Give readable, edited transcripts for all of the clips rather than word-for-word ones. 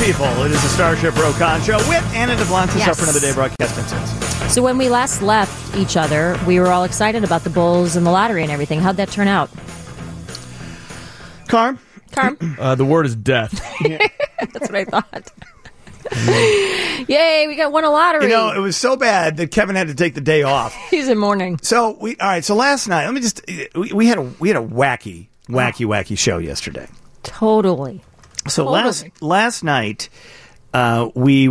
people. It is the Starship Rokon Show with Anna DeBlancis Yes. up for another day broadcasting since. So when we last left each other, we were all excited about the Bulls and the lottery and everything. How'd that turn out? Carm? The word is death. That's what I thought. Yay, we won a lottery. You know, it was so bad that Kevin had to take the day off. He's in mourning. So so last night, we had a wacky show yesterday. Totally. So last night, we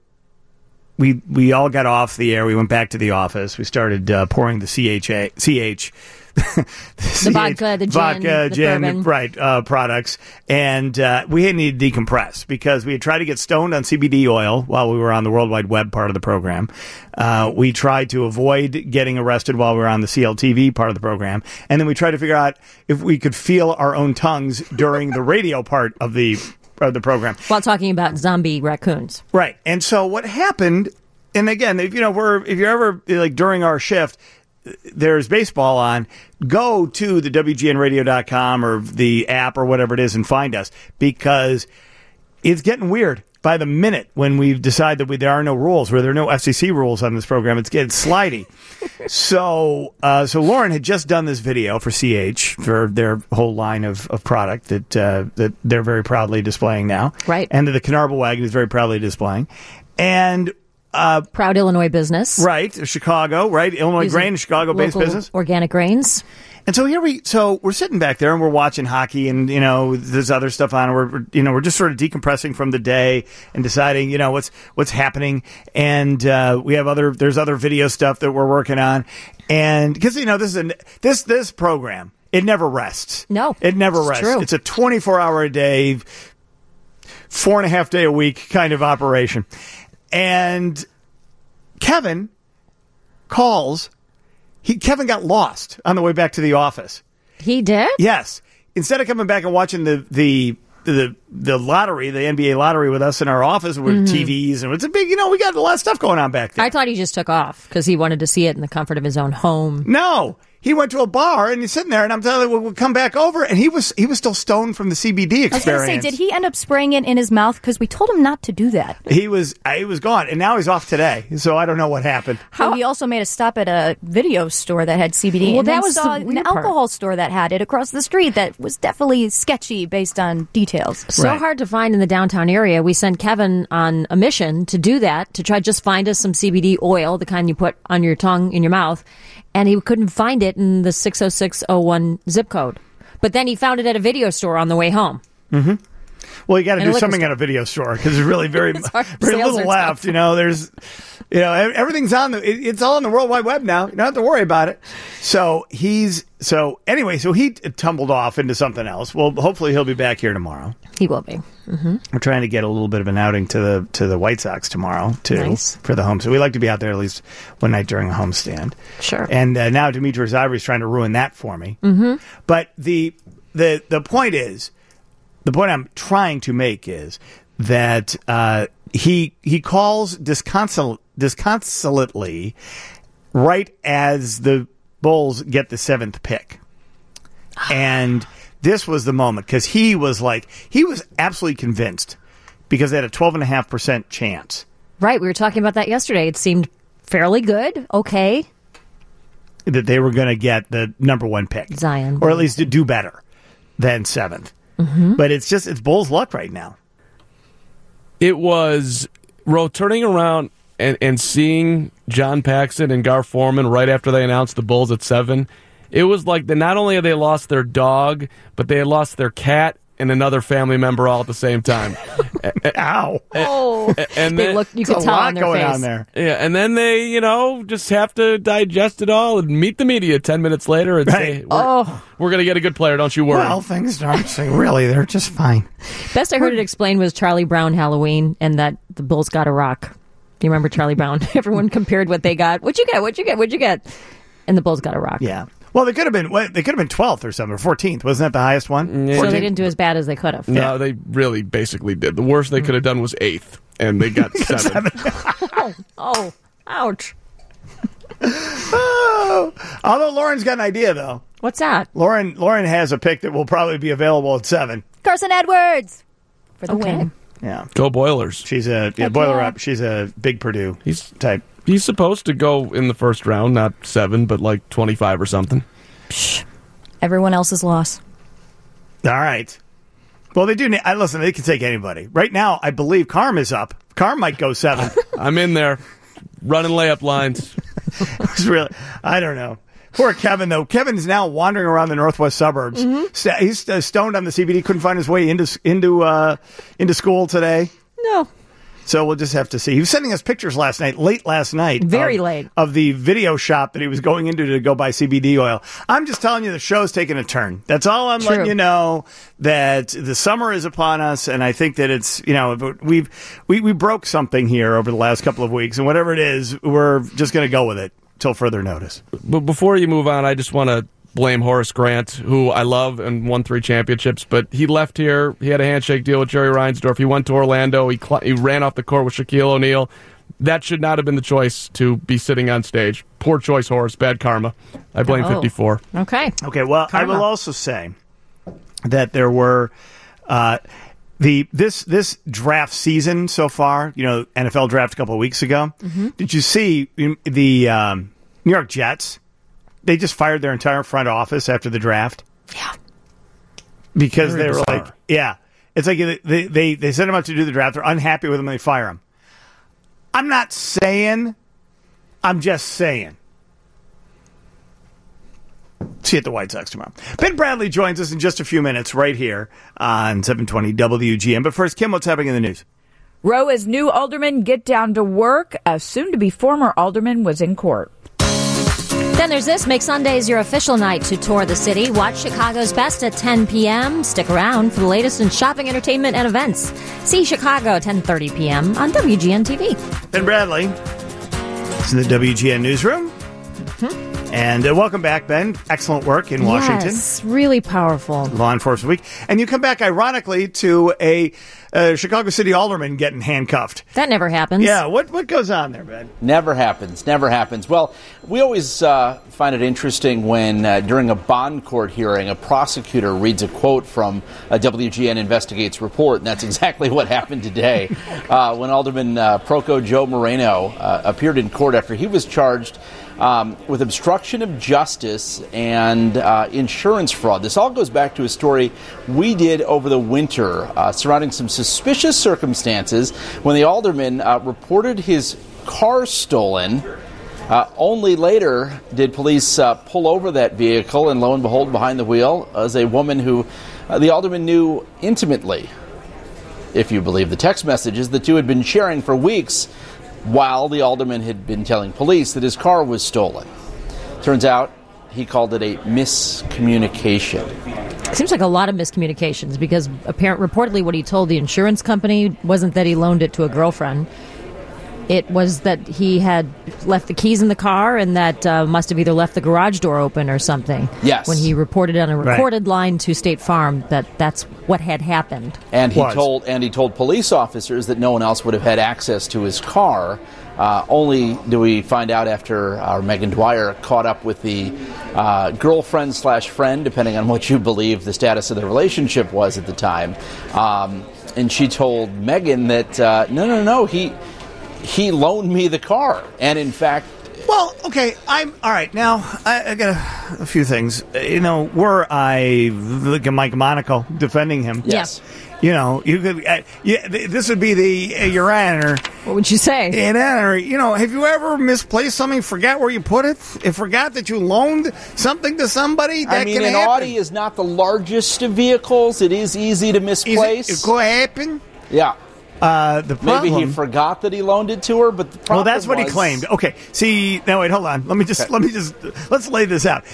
all got off the air. We went back to the office. We started pouring the CH. The vodka, the gin, the bourbon. Products. And we needed to decompress because we had tried to get stoned on CBD oil while we were on the World Wide Web part of the program. We tried to avoid getting arrested while we were on the CLTV part of the program. And then we tried to figure out if we could feel our own tongues during the radio part of the program. While talking about zombie raccoons. Right. And so what happened, and again, if you're ever like during our shift, there's baseball on, go to the WGNradio.com or the app or whatever it is and find us, because it's getting weird by the minute when we decide that there are no rules, where there are no FCC rules on this program. It's getting slidey. So Lauren had just done this video for CH, for their whole line of product that they're very proudly displaying now. Right. And that the Knaarble Wagon is very proudly displaying. And proud Illinois business. right, Chicago, right, Illinois grain, Chicago-based business, organic grains. and so we're sitting back there and we're watching hockey, and there's other stuff on. We're just sort of decompressing from the day and deciding what's happening, and there's other video stuff that we're working on, and because this program, it never rests. No, it never rests. True. It's a 24-hour a day, 4.5 day a week kind of operation. And Kevin calls. Kevin got lost on the way back to the office. He did? Yes. Instead of coming back and watching the lottery, the NBA lottery with us in our office with TVs, and it's a big, we got a lot of stuff going on back there. I thought he just took off because he wanted to see it in the comfort of his own home. No. He went to a bar and he's sitting there, and I'm telling you, we'll come back over, and he was still stoned from the CBD experience. I was going to say, did he end up spraying it in his mouth? Because we told him not to do that. He was gone, and now he's off today. So I don't know what happened. So he also made a stop at a video store that had CBD. Well, and that then was saw the an weird part. alcohol store that had it across the street that was definitely sketchy based on details. So Right. hard to find in the downtown area. We sent Kevin on a mission to do that, to try just find us some CBD oil, the kind you put on your tongue, in your mouth. And he couldn't find it in the 60601 zip code. But then he found it at a video store on the way home. Mm-hmm. Well, you got to And do a something liquor at a video store because there's really very Sales little are left. tough. There's, everything's on it's all on the World Wide Web now. You don't have to worry about it. So he tumbled off into something else. Well, hopefully he'll be back here tomorrow. He will be. Mm-hmm. We're trying to get a little bit of an outing to the White Sox tomorrow too, Nice. for the home. So we like to be out there at least one night during a homestand. Sure. And now Demetrius Ivory's trying to ruin that for me. Mm-hmm. But the point is, the point I'm trying to make is that he calls disconsolately right as the Bulls get the 7th pick, and this was the moment because he was absolutely convinced because they had a 12.5% chance. Right. We were talking about that yesterday. It seemed fairly good. Okay. That they were going to get the number 1 pick, Zion. or at least to do better than 7th. Mm-hmm. But it's Bulls' luck right now. It was turning around and seeing John Paxson and Gar Forman right after they announced the Bulls at 7. It was like not only had they lost their dog, but they had lost their cat and another family member all at the same time. Ow! And They looked, you could There's a tell lot on their going face. on there. Yeah, and then they, just have to digest it all and meet the media 10 minutes later and say, we're going to get a good player, don't you worry. Well, things aren't saying really. They're just fine. Best I heard it explained was Charlie Brown Halloween and that the Bulls got a rock. Do you remember Charlie Brown? Everyone compared what they got. What'd you get? And the Bulls got a rock. Yeah. Well, they could have been 12th or something, or 14th. Wasn't that the highest one? Yeah. So they didn't do as bad as they could have. No, they really basically did. The worst they could have done was 8th, and they got 7. Oh, ouch. Although Lauren's got an idea, though. What's that? Lauren has a pick that will probably be available at 7. Carson Edwards for the win. Yeah. Go Boilers. She's a Boiler Up. She's a big Purdue type. He's supposed to go in the first round, not 7, but like 25 or something. Psh, everyone else's loss. All right. Well, they do. Listen, they can take anybody. Right now, I believe Carm is up. Carm might go 7. I'm in there, running layup lines. It's really, I don't know. Poor Kevin, though. Kevin's now wandering around the northwest suburbs. Mm-hmm. He's stoned on the CBD. Couldn't find his way into school today. No. So we'll just have to see. He was sending us pictures late last night. Very late. Of the video shop that he was going into to go buy CBD oil. I'm just telling you the show's taking a turn. That's all I'm letting you know, that the summer is upon us, and I think that it's, we broke something here over the last couple of weeks, and whatever it is, we're just going to go with it till further notice. But before you move on, I just want to blame Horace Grant, who I love and won 3 championships, but he left here. He had a handshake deal with Jerry Reinsdorf. He went to Orlando. He ran off the court with Shaquille O'Neal. That should not have been the choice to be sitting on stage. Poor choice, Horace. Bad karma. I blame 54. Okay. Well, Karma. I will also say that there were this draft season so far. NFL draft a couple of weeks ago. Mm-hmm. Did you see the New York Jets? They just fired their entire front office after the draft. Yeah. Because they were like, it's like they send them out to do the draft. They're unhappy with them and they fire them. I'm not saying, I'm just saying. See you at the White Sox tomorrow. Ben Bradley joins us in just a few minutes right here on 720 WGN. But first, Kim, what's happening in the news? Roe as new aldermen get down to work. A soon-to-be former alderman was in court. Then there's this. Make Sundays your official night to tour the city. Watch Chicago's Best at 10 p.m. Stick around for the latest in shopping, entertainment, and events. See Chicago at 10:30 p.m. on WGN TV. Ben Bradley is in the WGN newsroom. Mm-hmm. And welcome back, Ben. Excellent work in Washington. Yes, really powerful. Law Enforcement Week. And you come back, ironically, to a Chicago City alderman getting handcuffed. That never happens. Yeah, what goes on there, Ben? Never happens. Well, we always find it interesting when, during a bond court hearing, a prosecutor reads a quote from a WGN Investigates report, and that's exactly what happened today when Alderman Proco Joe Moreno appeared in court after he was charged with obstruction of justice and insurance fraud. This all goes back to a story we did over the winter surrounding some suspicious circumstances when the alderman reported his car stolen. Only later did police pull over that vehicle, and lo and behold, behind the wheel was a woman who the alderman knew intimately. If you believe the text messages the two had been sharing for weeks, while the alderman had been telling police that his car was stolen. Turns out he called it a miscommunication. Seems like a lot of miscommunications, because reportedly what he told the insurance company wasn't that he loaned it to a girlfriend. It was that he had left the keys in the car, and that must have either left the garage door open or something. Yes. When he reported on a recorded line to State Farm that's what had happened. And he told police officers that no one else would have had access to his car. Only do we find out after Megan Dwyer caught up with the girlfriend/friend, depending on what you believe the status of the relationship was at the time. And she told Megan that no, he loaned me the car, and in fact. Well, okay, I'm all right. Now I got a few things. Were I look at Mike Monaco defending him? Yes. You could. This would be your honor. What would you say? In honor, have you ever misplaced something? Forgot where you put it? Forgot that you loaned something to somebody? That can an happen. Audi is not the largest of vehicles. It is easy to misplace. It could happen. Yeah. The problem, maybe he forgot that he loaned it to her, but the problem that's what he claimed. Okay, see, now wait, hold on. Let's lay this out.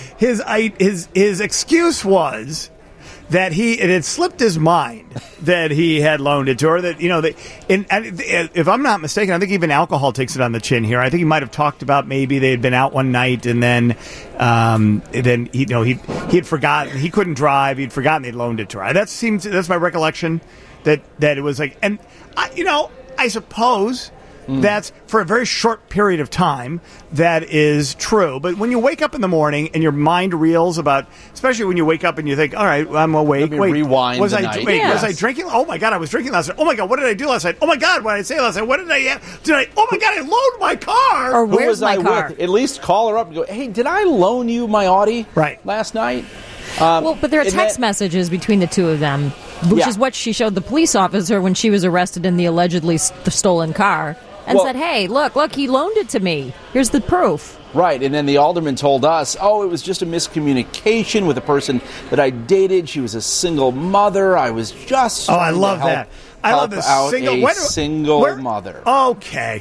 His excuse was that it had slipped his mind that he had loaned it to her. That if I'm not mistaken, I think even alcohol takes it on the chin here. I think he might have talked about maybe they had been out one night and then he had forgotten, he couldn't drive, he'd forgotten they'd loaned it to her. That's my recollection. That it was like, and I suppose That's for a very short period of time. That is true. But when you wake up in the morning and your mind reels about, especially when you wake up and you think, all right, I'm awake. Let me rewind was the I night. wait, Yes. was I drinking? Oh my God, I was drinking last night. Oh my God, what did I do last night? Oh my God, what did I say last night? What did I oh my God, I loaned my car. Or Who where's was my I car? with? At least call her up and go, hey, did I loan you my Audi last night? Well, but there are and text that- messages between the two of them, which Yeah. is what she showed the police officer when she was arrested in the allegedly stolen car, and Well- said, "Hey, look, he loaned it to me. Here's the proof." Right, and then the alderman told us, it was just a miscommunication with a person that I dated. She was a single mother. I was just Oh, I trying to love help that. I love this out single. a single mother. Okay.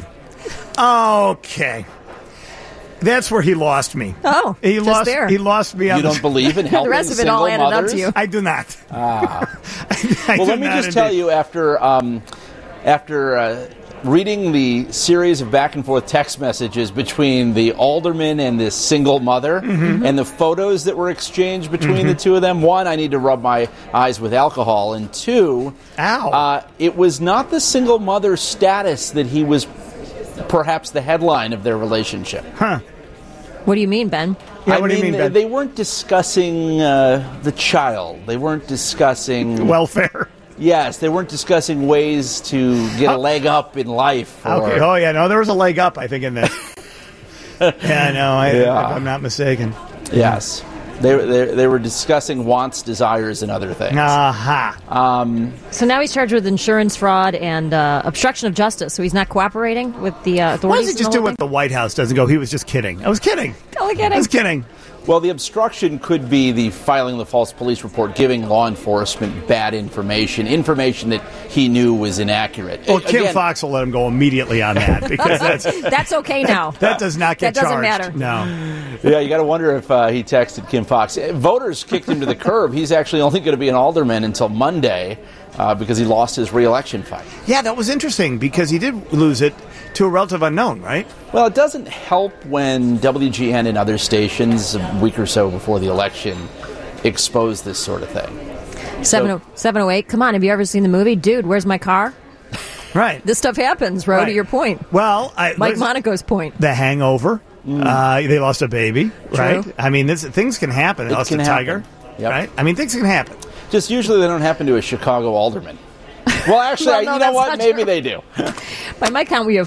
That's where he lost me. Oh, he just lost. there. He lost me. On You don't believe in helping The rest of it single all added up mothers? to you. I do not. I Well, do let me not just tell indeed. you, after reading the series of back and forth text messages between the alderman and this single mother, and the photos that were exchanged between the two of them, one, I need to rub my eyes with alcohol, and two, it was not the single mother status that he was perhaps the headline of their relationship. Huh. What do you mean, Ben? Yeah, what do you mean, Ben? They weren't discussing the child. They weren't discussing welfare. Yes, they weren't discussing ways to get a leg up in life. Okay. Oh yeah, no, there was a leg up, I think, in that. Yeah, no, if I'm not mistaken. Yes, they were discussing wants, desires, and other things. Aha. So now he's charged with insurance fraud and obstruction of justice. So he's not cooperating with the authorities. Why does he in just the do whole what the White House does and go, he was just kidding? I was kidding. Totally kidding. I was kidding. Well, the obstruction could be the filing the false police report, giving law enforcement bad information that he knew was inaccurate. Well, Kim Fox will let him go immediately on that because that's okay now. That does not get That doesn't charged. matter. No. Yeah, you got to wonder if he texted Kim Fox. Voters kicked him to the curb. He's actually only going to be an alderman until Monday because he lost his re-election fight. Yeah, that was interesting because he did lose it to a relative unknown, right? Well, it doesn't help when WGN and other stations a week or so before the election expose this sort of thing. 708. Come on, have you ever seen the movie? Dude, where's my car? Right. This stuff happens, Ro, to Right. your point. Well, Mike Monaco's point. The Hangover. They lost a baby, right? True. I mean, things can happen. They It lost can a tiger, happen. Yep. right? I mean, things can happen. Just usually they don't happen to a Chicago alderman. Well, actually, Well, no, you know that's what? not Maybe true. they do. By my count, we have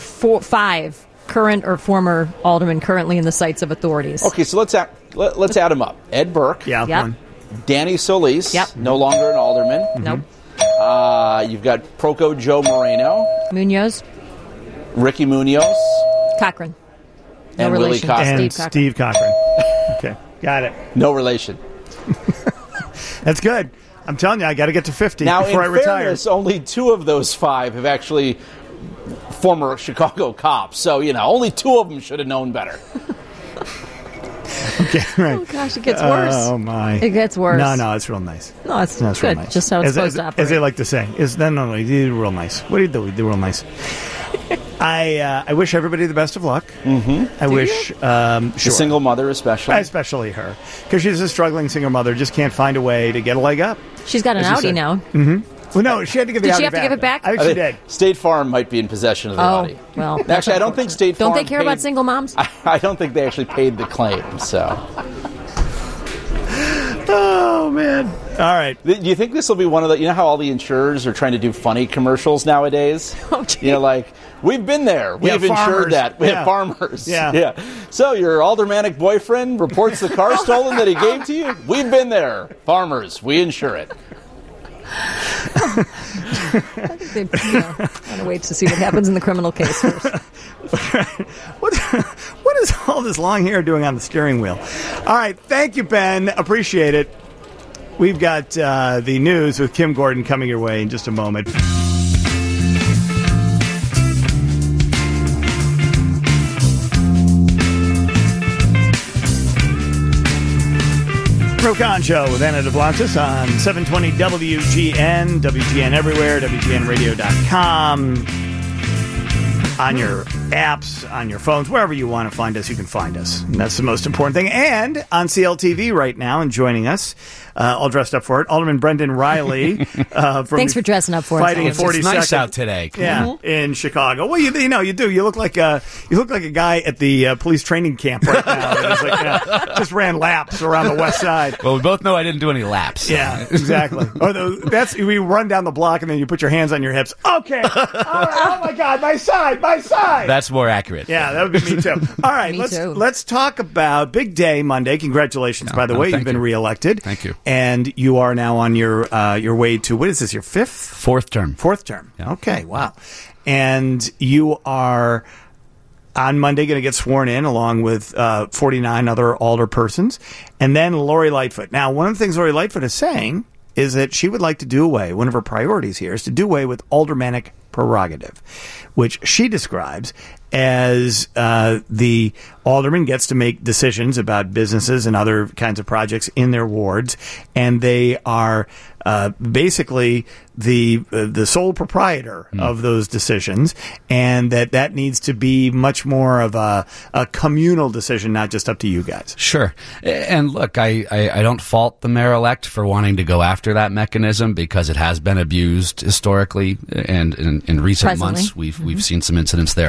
5 current or former aldermen currently in the sights of authorities. Okay, so let's add them up. Ed Burke. Yeah. Yep. One. Danny Solis. Yep. No longer an alderman. Nope. You've got Proco Joe Moreno, Munoz, Ricky Munoz, Cochran. No and Willie relation. Cochran. And Steve Cochran. Okay, got it. No relation. That's good. I'm telling you, I got to get to 50 Now, before I in retire. fairness, only 2 of those 5 have actually former Chicago cops. So, only 2 of them should have known better. Okay, right. Oh, gosh, it gets worse. Oh, my. It gets worse. No, it's real nice. No, it's No, it's good. real nice. Just how it's as, supposed as, to operate. As they like to say. No, you did real nice. What do you do? You did real nice. I wish everybody the best of luck. Mm-hmm. I wish, The sure. single mother especially. Especially her. Because she's a struggling single mother, just can't find a way to get a leg up. She's got an As you Audi said. now. Well, no, she had to give the Did Audi she have to give it back? I think she did. State Farm might be in possession of the Oh, Audi. well. Actually, I don't think State Farm Don't they care about paid- single moms? I don't think they actually paid the claim, so. Oh, man. All right. Do you think this will be one of the... You know how all the insurers are trying to do funny commercials nowadays? Oh, gee. Like, we've been there. We've farmers. insured that. We Yeah. have farmers. Yeah. So your aldermanic boyfriend reports the car stolen that he gave to you? We've been there. Farmers. We insure it. They want to wait to see what happens in the criminal case first. What is all this long hair doing on the steering wheel? All right. Thank you, Ben. Appreciate it. We've got the news with Kim Gordon coming your way in just a moment. Pro-Con Show with Anna DeBlantis on 720 WGN, WGN everywhere, WGNradio.com, on your apps, on your phones, wherever you want to find us, you can find us. And that's the most important thing. And on CLTV right now, and joining us, all dressed up for it, Alderman Brendan Riley. Thanks for dressing up for Fighting us. 42nd. It's nice out today. Yeah, in Chicago. Well, you do. You look like a guy at the police training camp right now. It's like, just ran laps around the west side. Well, we both know I didn't do any laps. Yeah, exactly. That's we run down the block and then you put your hands on your hips. Okay. All right. Oh my God, my side. That's more accurate. Yeah, that would be me too. All right, let's talk about big day Monday. Congratulations, by the way, you've been reelected. Thank you. And you are now on your way to, what is this? Your fourth term. Yeah. Okay. Wow. And you are on Monday going to get sworn in along with 49 other alderpersons, and then Lori Lightfoot. Now, one of the things Lori Lightfoot is saying is that she would like to do away, one of her priorities here is to do away with aldermanic prerogative, which she describes as the alderman gets to make decisions about businesses and other kinds of projects in their wards, and they are basically the sole proprietor of those decisions, and that needs to be much more of a communal decision, not just up to you guys. Sure. And look, I don't fault the mayor-elect for wanting to go after that mechanism because it has been abused historically, and in recent months we've seen some incidents there.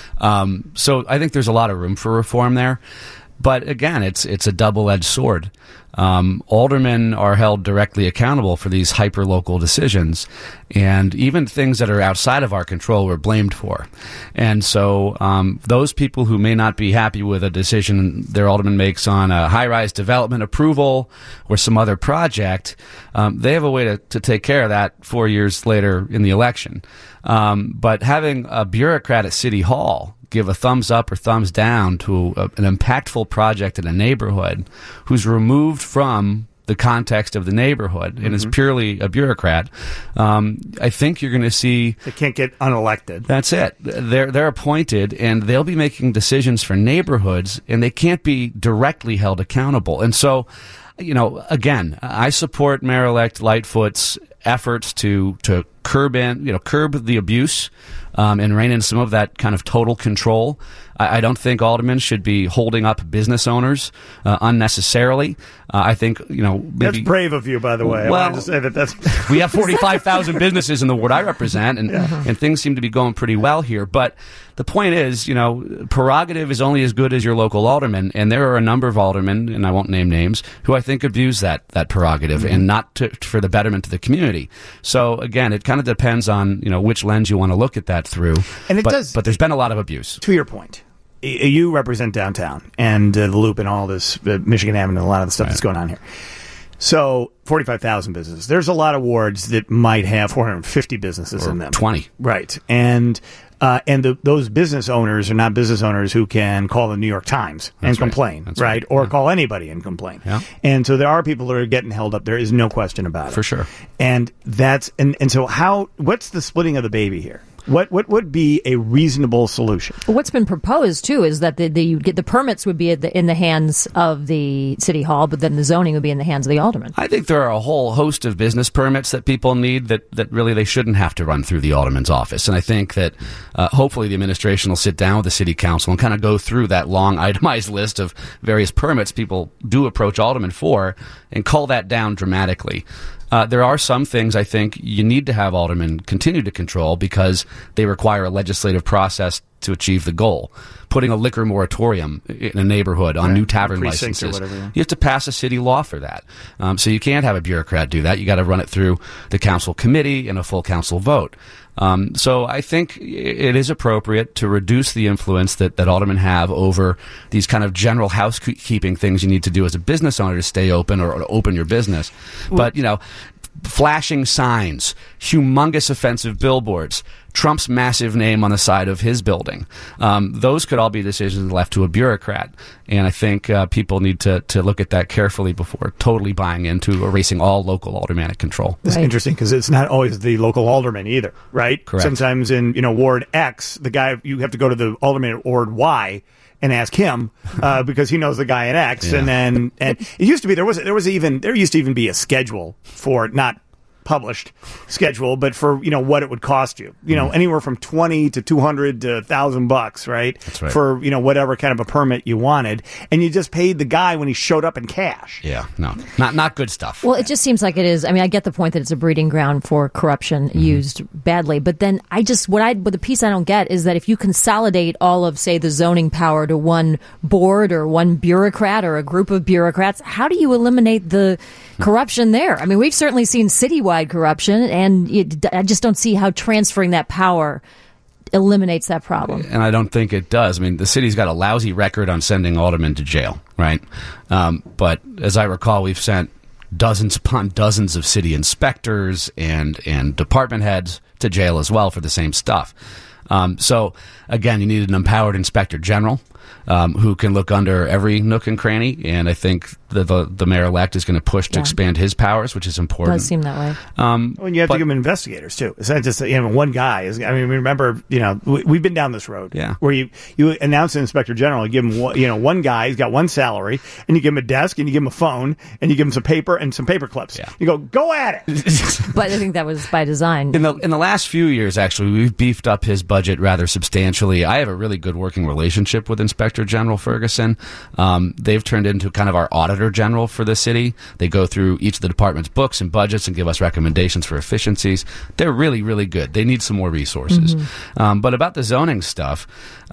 So I think there's a lot of room for reform there. But again, it's a double-edged sword. Aldermen are held directly accountable for these hyper-local decisions, and even things that are outside of our control we're blamed for. And so those people who may not be happy with a decision their alderman makes on a high-rise development approval or some other project, they have a way to take care of that 4 years later in the election. But having a bureaucrat at City Hall give a thumbs up or thumbs down to an impactful project in a neighborhood who's removed from the context of the neighborhood and is purely a bureaucrat, I think you're going to see... They can't get unelected. That's it. They're appointed, and they'll be making decisions for neighborhoods, and they can't be directly held accountable. And so, again, I support Mayor-elect Lightfoot's efforts to curb the abuse and rein in some of that kind of total control. I don't think aldermen should be holding up business owners unnecessarily. I think, maybe... That's brave of you, by the way. Well, I wanted to say that's... We have 45,000 businesses in the ward I represent, and things seem to be going pretty well here. But the point is, prerogative is only as good as your local alderman, and there are a number of aldermen, and I won't name names, who I think abuse that prerogative and not for the betterment of the community. So, again, it kind of depends on, which lens you want to look at that through. And but there's been a lot of abuse. To your point, you represent downtown and the Loop and all this, Michigan Avenue, and a lot of the stuff that's going on here. So 45,000 businesses. There's a lot of wards that might have 450 businesses in them. 20. Right. And those business owners are not business owners who can call the New York Times and complain, right? Or call anybody and complain. Yeah. And so there are people that are getting held up. There is no question about it. For sure. And that's and so what's the splitting of the baby here? What would be a reasonable solution? What's been proposed too is that the permits would be in the hands of the city hall, but then the zoning would be in the hands of the alderman. I think there are a whole host of business permits that people need that really they shouldn't have to run through the alderman's office. And I think that hopefully the administration will sit down with the city council and kind of go through that long itemized list of various permits people do approach aldermen for and cull that down dramatically. There are some things I think you need to have aldermen continue to control because they require a legislative process to achieve the goal. Putting a liquor moratorium in a neighborhood on new tavern licenses. You have to pass a city law for that. So you can't have a bureaucrat do that. You got to run it through the council committee and a full council vote. So I think it is appropriate to reduce the influence that aldermen have over these kind of general housekeeping things you need to do as a business owner to stay open or to open your business. But, flashing signs, humongous offensive billboards, Trump's massive name on the side of his building. Those could all be decisions left to a bureaucrat. And I think people need to look at that carefully before totally buying into erasing all local aldermanic control. It's interesting because it's not always the local alderman either, right? Correct. Sometimes in Ward X, the guy, you have to go to the alderman at Ward Y and ask him because he knows the guy at X. Yeah. And it used to be there used to even be a schedule for not published schedule, but for what it would cost you. Anywhere from $20 to $200 to $1,000, right? That's right. For whatever kind of a permit you wanted, and you just paid the guy when he showed up in cash. Yeah, no, not good stuff. Well, it just seems like it is. I mean, I get the point that it's a breeding ground for corruption used badly, but then what the piece I don't get is that if you consolidate all of, say, the zoning power to one board or one bureaucrat or a group of bureaucrats, how do you eliminate the corruption there? I mean, we've certainly seen citywide corruption, and I just don't see how transferring that power eliminates that problem. And I don't think it does. I mean, the city's got a lousy record on sending aldermen to jail, right? But as I recall, we've sent dozens upon dozens of city inspectors and department heads to jail as well for the same stuff. So, again, you need an empowered inspector general who can look under every nook and cranny, and I think the mayor-elect is going to push to expand his powers, which is important. Does seem that way. Well, you have to give them investigators too. It's not just one guy. I mean, remember, we've been down this road where you announce an inspector general, you give him one guy, he's got one salary, and you give him a desk, and you give him a phone, and you give him some paper and some paper clips. Yeah. You go at it. But I think that was by design. In the last few years, actually, we've beefed up his budget rather substantially. I have a really good working relationship with Inspector General Ferguson. They've turned into kind of our auditor general for the city. They go through each of the department's books and budgets and give us recommendations for efficiencies. They're really, really good. They need some more resources. But about the zoning stuff,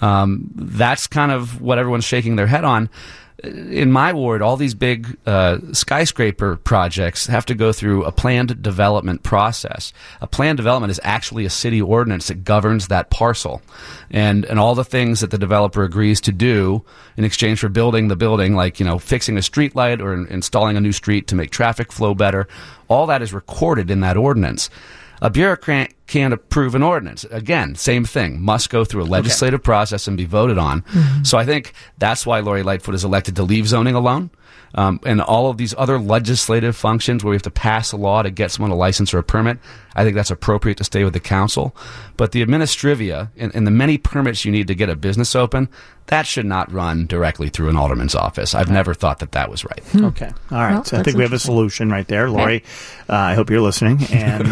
that's kind of what everyone's shaking their head on. In my ward, all these big skyscraper projects have to go through a planned development process. A planned development is actually a city ordinance that governs that parcel. And all the things that the developer agrees to do in exchange for building the building, like, fixing a street light or installing a new street to make traffic flow better, all that is recorded in that ordinance. A bureaucrat can't approve an ordinance. Again, same thing. Must go through a legislative process and be voted on. So I think that's why Lori Lightfoot is elected to leave zoning alone. And all of these other legislative functions where we have to pass a law to get someone a license or a permit, I think that's appropriate to stay with the council. But the administrivia and the many permits you need to get a business open, that should not run directly through an alderman's office. I've never thought that was right. Okay. All right. Well, so I think we have a solution right there. Lori, I hope you're listening. And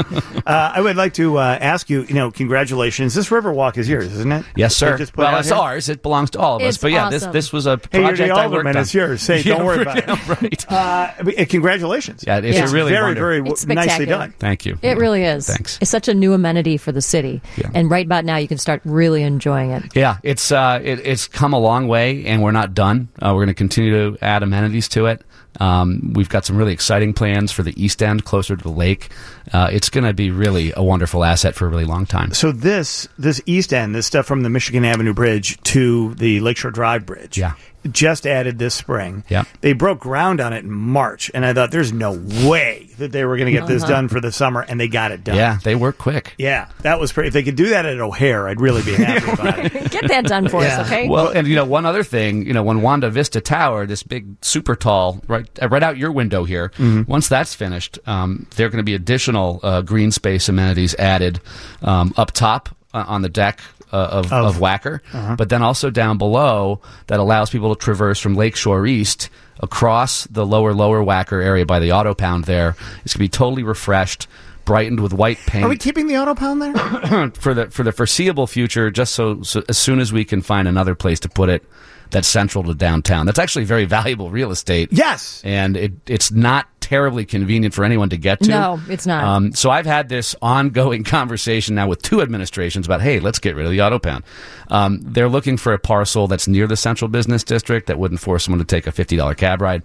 I would like to ask you, congratulations. this Riverwalk is yours, isn't it? Yes, sir. Well, it's ours. It belongs to all of us. It's But yeah, awesome. this was a Hey, project you're the I worked alderman. on. It's yours. Say, don't worry about it. Right. Congratulations. Yeah, it's really very, wonderful. very It's nicely spectacular. done. Thank you. It really is. Thanks. It's such a new amenity for the city. Yeah. And right about now, you can start really enjoying it. Yeah, it's come a long way, and we're not done. We're going to continue to add amenities to it. We've got some really exciting plans for the East End, closer to the lake. It's going to be really a wonderful asset for a really long time. So this East End, this stuff from the Michigan Avenue Bridge to the Lakeshore Drive Bridge, just added this spring. Yeah. They broke ground on it in March, and I thought there's no way that they were going to get this done for the summer, and they got it done. Yeah, they work quick. Yeah, that was pretty. If they could do that at O'Hare, I'd really be happy about it. Get that done for us, okay? Well, and one other thing, when Wanda Vista Tower, this big, super tall, right out your window here, once that's finished, there are going to be additional green space amenities added up top on the deck of Wacker, but then also down below that allows people to traverse from Lakeshore East across the lower Wacker area by the Auto Pound there. It's going to be totally refreshed, brightened with white paint. Are we keeping the Auto Pound there? for the foreseeable future, just so as soon as we can find another place to put it that's central to downtown. That's actually very valuable real estate. Yes. And it's not terribly convenient for anyone to get to. No, it's not. So I've had this ongoing conversation now with two administrations about, hey, let's get rid of the Auto Pound. They're looking for a parcel that's near the central business district that wouldn't force someone to take a $50 cab ride.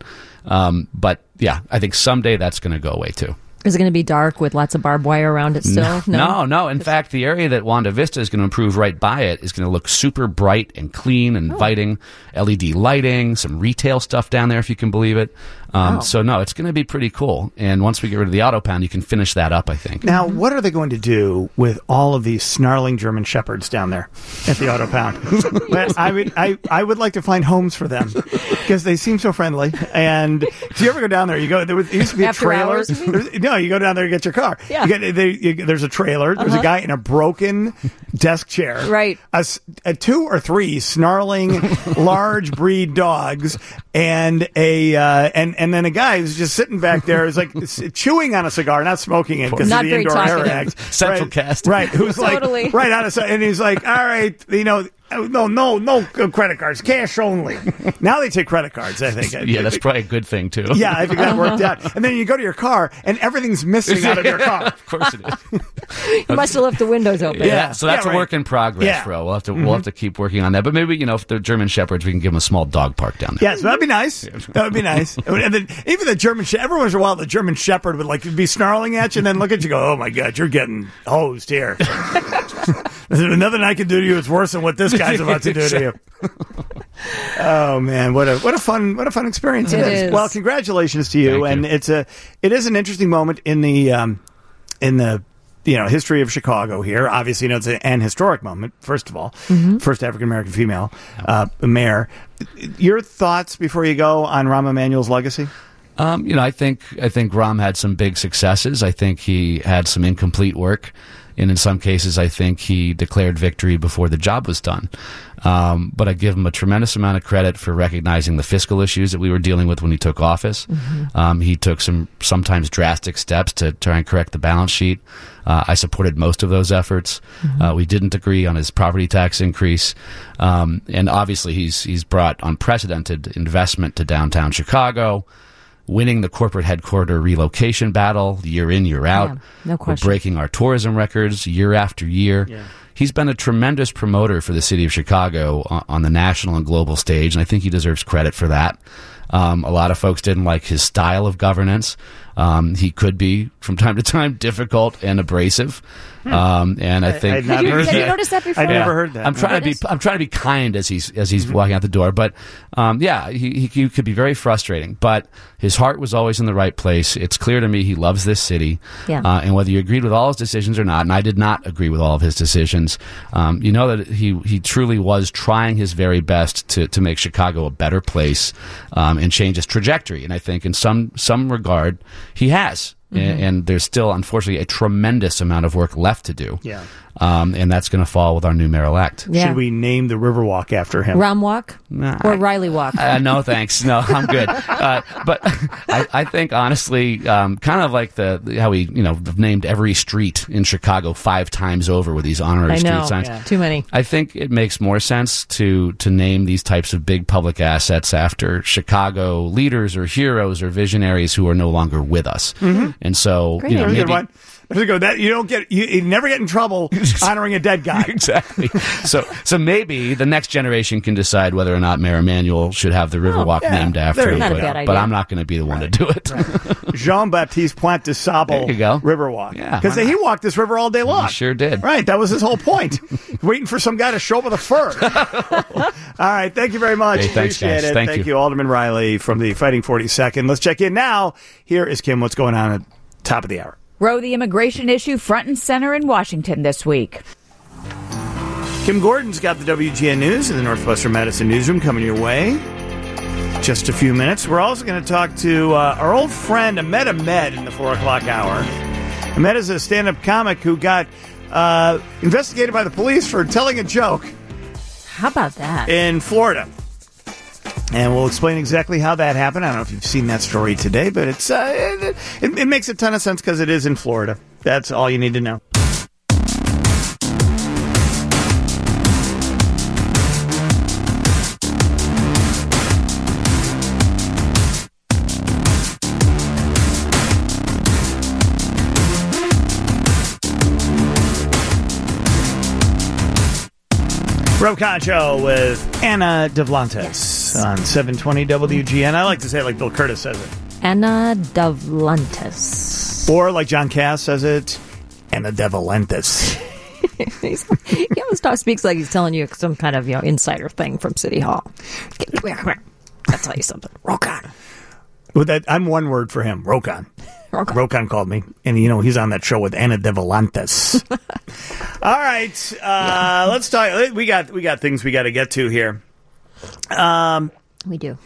But yeah, I think someday that's going to go away too. Is it going to be dark with lots of barbed wire around it still? No. In fact, the area that Wanda Vista is going to improve right by it is going to look super bright and clean and inviting. LED lighting, some retail stuff down there, if you can believe it. So, no, it's going to be pretty cool. And once we get rid of the Auto Pound, you can finish that up, I think. Now, what are they going to do with all of these snarling German Shepherds down there at the Auto Pound? I would like to find homes for them because they seem so friendly. And if you ever go down there, there used to be a After trailer. hours? No, you go down there and get your car. Yeah. There's a trailer. There's a guy in a broken desk chair. Right. A 2 or 3 snarling large breed dogs and and then a guy who's just sitting back there is like chewing on a cigar, not smoking it because of Not the very Indoor Air talkative. Act. Central casting. Right, who's Totally. like right on a, and he's like, all right, no credit cards, cash only. Now they take credit cards, I think. Yeah, that's probably a good thing, too. Yeah, I think that worked out. And then you go to your car, and everything's missing out of your car. Of course it is. You must have left the windows open. Yeah, so that's Yeah, a work in progress, Yeah. bro. We'll have to keep working on that. But maybe, if they're German Shepherds, we can give them a small dog park down there. Yes, that'd be nice. That would be nice. And then even the German every once in a while, the German Shepherd would be snarling at you, and then look at you, and go, "Oh my God, you're getting hosed here." There's nothing I can do to you. It's worse than what this guy's about to do to you. Oh man, what a fun experience it is. Well, congratulations to you, Thank you. and it is an interesting moment in the history of Chicago here. Obviously, it's an historic moment. First of all, first African American female mayor. Your thoughts before you go on Rahm Emanuel's legacy? I think Rahm had some big successes. I think he had some incomplete work. And in some cases, I think he declared victory before the job was done. But I give him a tremendous amount of credit for recognizing the fiscal issues that we were dealing with when he took office. He took some sometimes drastic steps to try and correct the balance sheet. I supported most of those efforts. We didn't agree on his property tax increase. And obviously, he's brought unprecedented investment to downtown Chicago, winning the corporate headquarter relocation battle year in, year out. Yeah, no question. We're breaking our tourism records year after year. Yeah. He's been a tremendous promoter for the city of Chicago on the national and global stage, and I think he deserves credit for that. A lot of folks didn't like his style of governance. He could be, from time to time, difficult and abrasive. And I think Have you noticed that before? I never heard that. I'm trying to be kind as he's walking out the door, but he could be very frustrating. But his heart was always in the right place. It's clear to me he loves this city. Yeah. And whether you agreed with all his decisions or not, and I did not agree with all of his decisions, you know that he truly was trying his very best to make Chicago a better place and change its trajectory. And I think in some regard he has. And there's still, unfortunately, a tremendous amount of work left to do. Yeah. And that's going to fall with our new mayor-elect. Yeah. Should we name the Riverwalk after him? Rahm Walk or Riley Walk? No, thanks. No, I'm good. But I think, honestly, kind of like how we have named every street in Chicago 5 times over with these honorary street signs. Yeah. Too many. I think it makes more sense to name these types of big public assets after Chicago leaders or heroes or visionaries who are no longer with us. And so, Great. There's a maybe. good one. There's a good. That you never get in trouble honoring a dead guy. Exactly. So maybe the next generation can decide whether or not Mayor Emanuel should have the Riverwalk named after him. Not a bad idea. But I'm not going to be the one to do it. Jean-Baptiste Pointe de Sable There you go. Riverwalk. Yeah, Because why he walked this river all day long. He sure did. Right, that was his whole point. Waiting for some guy to show up with a fur. All right, thank you very much. Hey, thanks, Appreciate guys. it. Thank you. Alderman Riley from the Fighting 42nd. Let's check in now. Here is Kim. What's going on at top of the hour? Row the immigration issue front and center in Washington this week. Kim Gordon's got the WGN News in the Northwestern Medicine Newsroom coming your way. Just a few minutes. We're also going to talk to our old friend Ahmed Ahmed in the 4 o'clock hour. Ahmed is a stand-up comic who got investigated by the police for telling a joke How about that? in Florida. And we'll explain exactly how that happened. I don't know if you've seen that story today, but it makes a ton of sense because it is in Florida. That's all you need to know. Rob Concho with Anna Devlantes on 720 WGN. I like to say it like Bill Curtis says it. Anna Devlantes. Or like John Cass says it, Anna Devlantes. He almost speaks like he's telling you some kind of insider thing from City Hall. Come here. I'll tell you something. Rokan. With that, I'm one word for him. Rokan. Rokan called me, and he's on that show with Anna Devlantes. All right, let's talk. We got things we got to get to here. We do.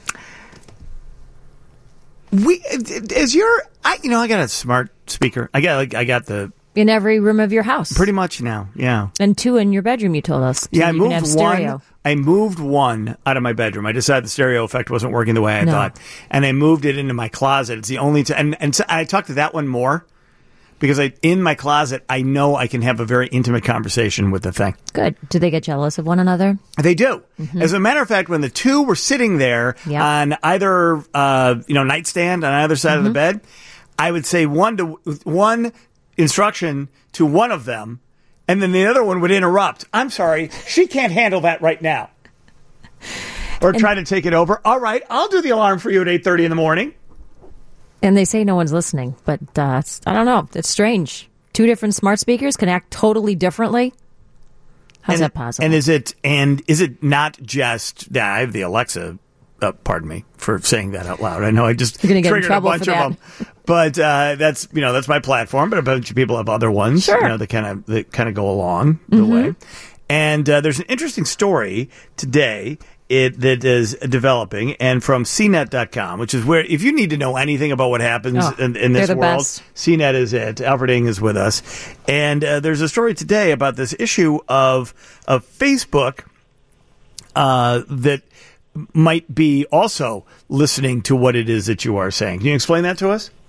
I got a smart speaker. I got the in every room of your house. Pretty much now, yeah. And 2 in your bedroom, you told us. Yeah, You can have stereo. I moved one out of my bedroom. I decided the stereo effect wasn't working the way I No. thought, and I moved it into my closet. It's the only and so I talked to that one more because in my closet I know I can have a very intimate conversation with the thing. Good. Do they get jealous of one another? They do. As a matter of fact, when the two were sitting there Yep. on either nightstand on either side of the bed, I would say one instruction to one of them, and then the other one would interrupt. I'm sorry, she can't handle that right now. Or try to take it over. All right, I'll do the alarm for you at 8:30 in the morning. And they say no one's listening, but I don't know. It's strange. 2 different smart speakers can act totally differently. How's that possible? And is it not just that I have the Alexa? Pardon me for saying that out loud. I know I just You're gonna get in triggered a trouble bunch for of them, but that's my platform. But a bunch of people have other ones, Sure. that kind of go along the way. And there's an interesting story today that is developing, and from CNET.com, which is where if you need to know anything about what happens in this they're the world, best. CNET is it. Alfred Ing is with us, and there's a story today about this issue of Facebook that might be also listening to what it is that you are saying. Can you explain that to us,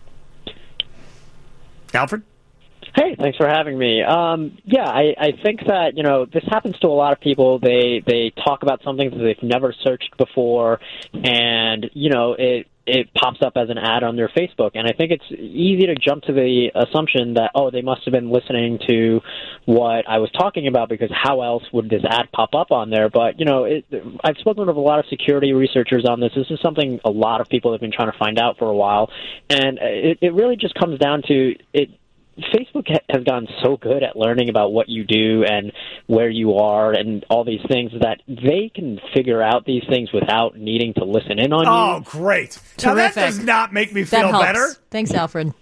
Alfred? Hey, thanks for having me. I think that, this happens to a lot of people. They talk about something that they've never searched before, and, it pops up as an ad on their Facebook. And I think it's easy to jump to the assumption that, they must have been listening to what I was talking about, because how else would this ad pop up on there? But, I've spoken with a lot of security researchers on this. This is something a lot of people have been trying to find out for a while. And it really just comes down to it. Facebook has gotten so good at learning about what you do and where you are and all these things that they can figure out these things without needing to listen in on you. Oh, great. Now, that Terrific. does not make me that feel helps. better. Thanks, Alfred.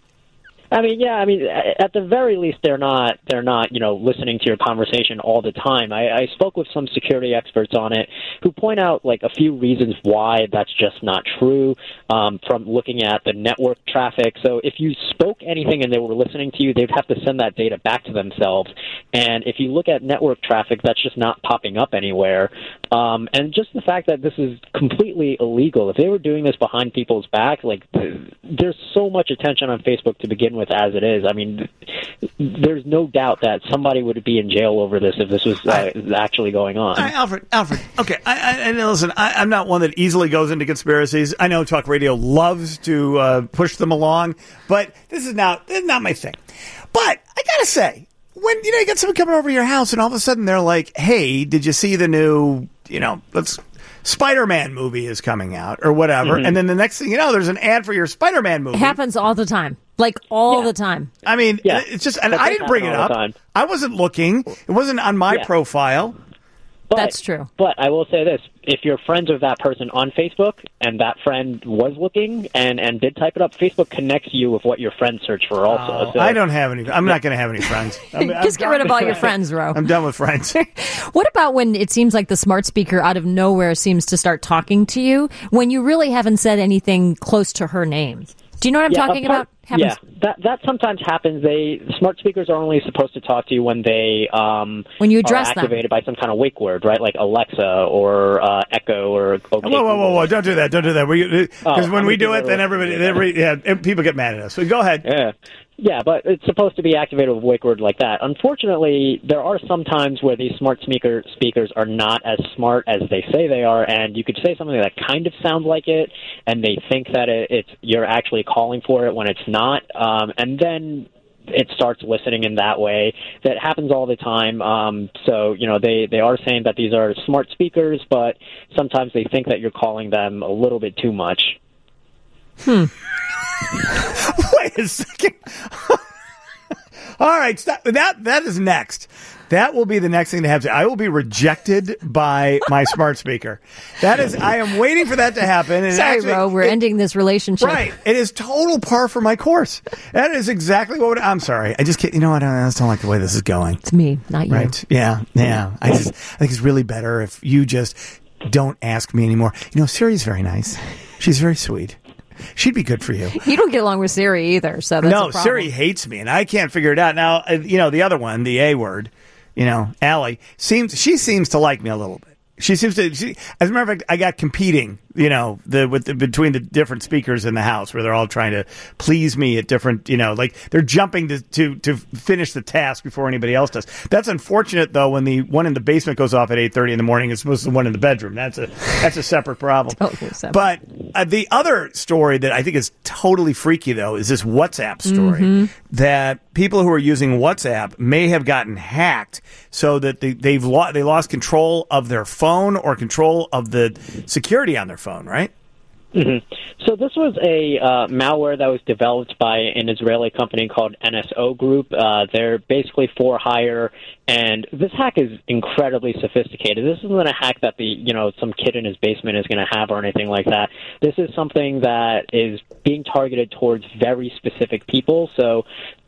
At the very least, they're not, listening to your conversation all the time. I spoke with some security experts on it who point out, a few reasons why that's just not true, from looking at the network traffic. So if you spoke anything and they were listening to you, they'd have to send that data back to themselves. And if you look at network traffic, that's just not popping up anywhere. And just the fact that this is completely illegal. If they were doing this behind people's back, there's so much attention on Facebook to begin with as it is. I mean, there's no doubt that somebody would be in jail over this if this was actually going on. Alfred, okay. I listen, I'm not one that easily goes into conspiracies. I know talk radio loves to push them along, but this is not my thing. But I gotta say, when you get someone coming over to your house and all of a sudden they're like, "Hey, did you see the new Spider-Man movie is coming out," or whatever, and then the next thing you know, there's an ad for your Spider-Man movie. It happens all the time. All the time. I mean, Yeah. it's just, and That I does didn't bring it happen all up. the time. I wasn't looking. It wasn't on my Yeah. profile. But, That's true. But I will say this. If you're friends with that person on Facebook and that friend was looking and did type it up, Facebook connects you with what your friend searched for also. So, I don't have any. I'm not going to have any friends. Just get rid of all your friends, Ro. I'm done with friends. What about when it seems like the smart speaker out of nowhere seems to start talking to you when you really haven't said anything close to her name? Do you know what I'm talking about? Happens. Yeah, that sometimes happens. Smart speakers are only supposed to talk to you when they When you address are them. activated by some kind of wake word, right? Like Alexa or Echo or OK. Whoa! Don't do that! Don't do that! Because when I'm we do gonna it, do then it. everybody, people get mad at us. So go ahead. Yeah, but it's supposed to be activated with a wake word like that. Unfortunately, there are some times where these smart speakers are not as smart as they say they are, and you could say something that kind of sounds like it, and they think that you're actually calling for it when it's not, and then it starts listening in that way. That happens all the time. So, they are saying that these are smart speakers, but sometimes they think that you're calling them a little bit too much. Wait a second. All right, stop. That is next. That will be the next thing to happen. I will be rejected by my smart speaker. I am waiting for that to happen. And Sorry, Ro, we're ending this relationship. Right. It is total par for my course. That is exactly what I'm sorry. I just can't, I just don't like the way this is going. It's me, not you. Right. Yeah. I think it's really better if you just don't ask me anymore. Siri's very nice. She's very sweet. She'd be good for you. You don't get along with Siri either, so that's a No, problem. Siri hates me, and I can't figure it out. Now, the other one, the A word, Allie, she seems to like me a little bit. She seems to. As a matter of fact, I got competing, between the different speakers in the house, where they're all trying to please me at different, like they're jumping to finish the task before anybody else does. That's unfortunate, though, when the one in the basement goes off at 8:30 in the morning as opposed to the one in the bedroom. That's a separate problem. Totally separate. But the other story that I think is totally freaky, though, is this WhatsApp story that people who are using WhatsApp may have gotten hacked so that they lost control of their phone or control of the security on their phone, right? Mm-hmm. So this was a malware that was developed by an Israeli company called NSO Group. They're basically for hire, and this hack is incredibly sophisticated. This isn't a hack that some kid in his basement is going to have or anything like that. This is something that is being targeted towards very specific people. So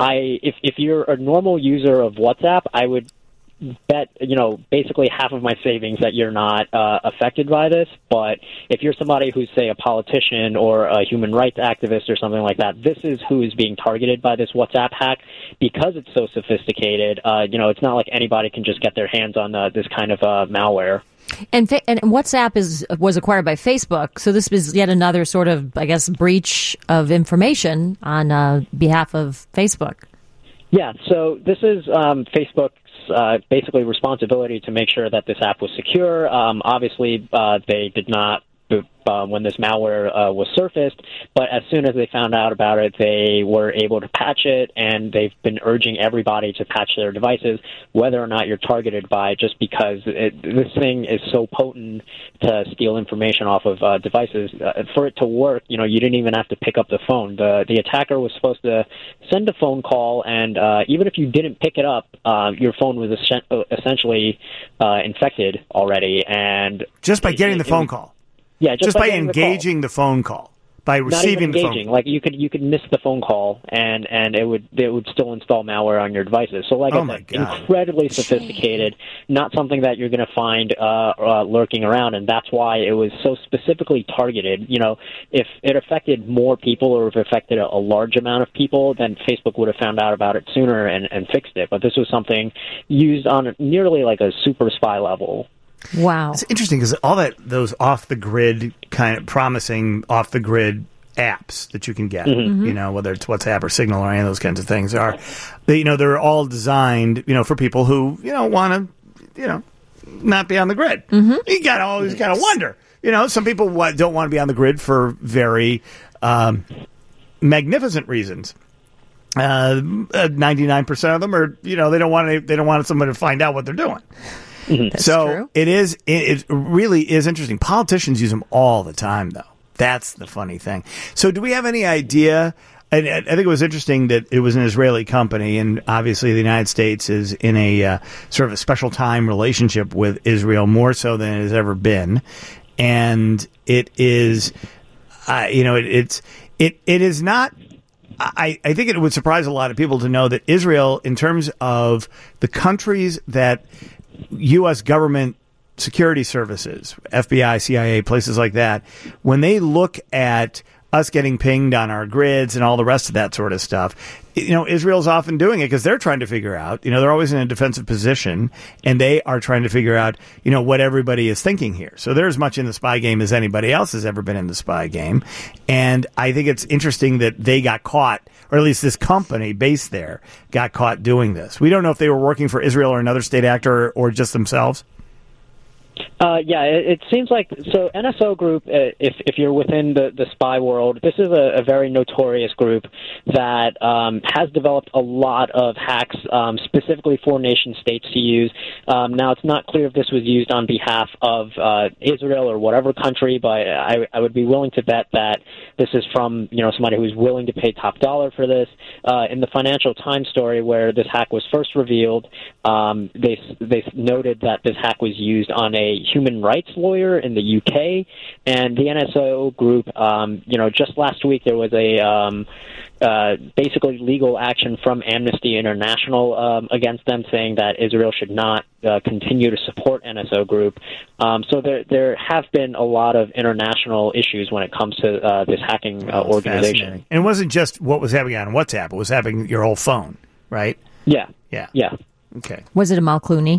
if you're a normal user of WhatsApp, I would bet basically half of my savings that you're not affected by this. But if you're somebody who's, say, a politician or a human rights activist or something like that, this is who is being targeted by this WhatsApp hack. Because it's so sophisticated, it's not like anybody can just get their hands on this kind of malware. And WhatsApp was acquired by Facebook, so this is yet another sort of, I guess, breach of information on behalf of Facebook. Yeah, so this is Facebook's basically responsibility to make sure that this app was secure. Obviously, they did not when this malware was surfaced, but as soon as they found out about it, they were able to patch it, and they've been urging everybody to patch their devices, whether or not you're targeted by, just because this thing is so potent to steal information off of devices. For it to work, you didn't even have to pick up the phone. The attacker was supposed to send a phone call, and even if you didn't pick it up, your phone was essentially infected already. And just by getting the phone call. Yeah, just by engaging the phone call, by receiving the phone call. Like you could miss the phone call, and it would still install malware on your devices. So, like I said, incredibly sophisticated, not something that you're going to find lurking around, and that's why it was so specifically targeted. If it affected more people, or if it affected a large amount of people, then Facebook would have found out about it sooner and fixed it. But this was something used on nearly like a super spy level. Wow. It's interesting because all those off-the-grid kind of promising off-the-grid apps that you can get, whether it's WhatsApp or Signal or any of those kinds of things, they're all designed, for people who, want to, not be on the grid. Mm-hmm. You got to always kind of wonder. Some people don't want to be on the grid for very magnificent reasons. 99% of them are, they don't want someone to find out what they're doing. That's true. It really is interesting. Politicians use them all the time, though. That's the funny thing. So do we have any idea? And I think it was interesting that it was an Israeli company, and obviously the United States is in a sort of a special time relationship with Israel, more so than it has ever been. And it is, it is not. I think it would surprise a lot of people to know that Israel, in terms of the countries that U.S. government security services, FBI, CIA, places like that, when they look at us getting pinged on our grids and all the rest of that sort of stuff, Israel's often doing it because they're trying to figure out, they're always in a defensive position, and they are trying to figure out, what everybody is thinking here. So they're as much in the spy game as anybody else has ever been in the spy game. And I think it's interesting that they got caught, or at least this company based there got caught doing this. We don't know if they were working for Israel or another state actor or just themselves. It seems like, so NSO Group, if you're within the spy world, this is a very notorious group that has developed a lot of hacks specifically for nation states to use. Now, it's not clear if this was used on behalf of Israel or whatever country, but I would be willing to bet that this is from somebody who's willing to pay top dollar for this. In the Financial Times story where this hack was first revealed, they noted that this hack was used on a human rights lawyer in the UK, and the NSO group. Just last week there was a basically legal action from Amnesty International against them, saying that Israel should not continue to support NSO group. So there have been a lot of international issues when it comes to this hacking organization. And it wasn't just what was happening on WhatsApp; it was happening your whole phone, right? Yeah. Yeah. Okay. Was it Amal Clooney?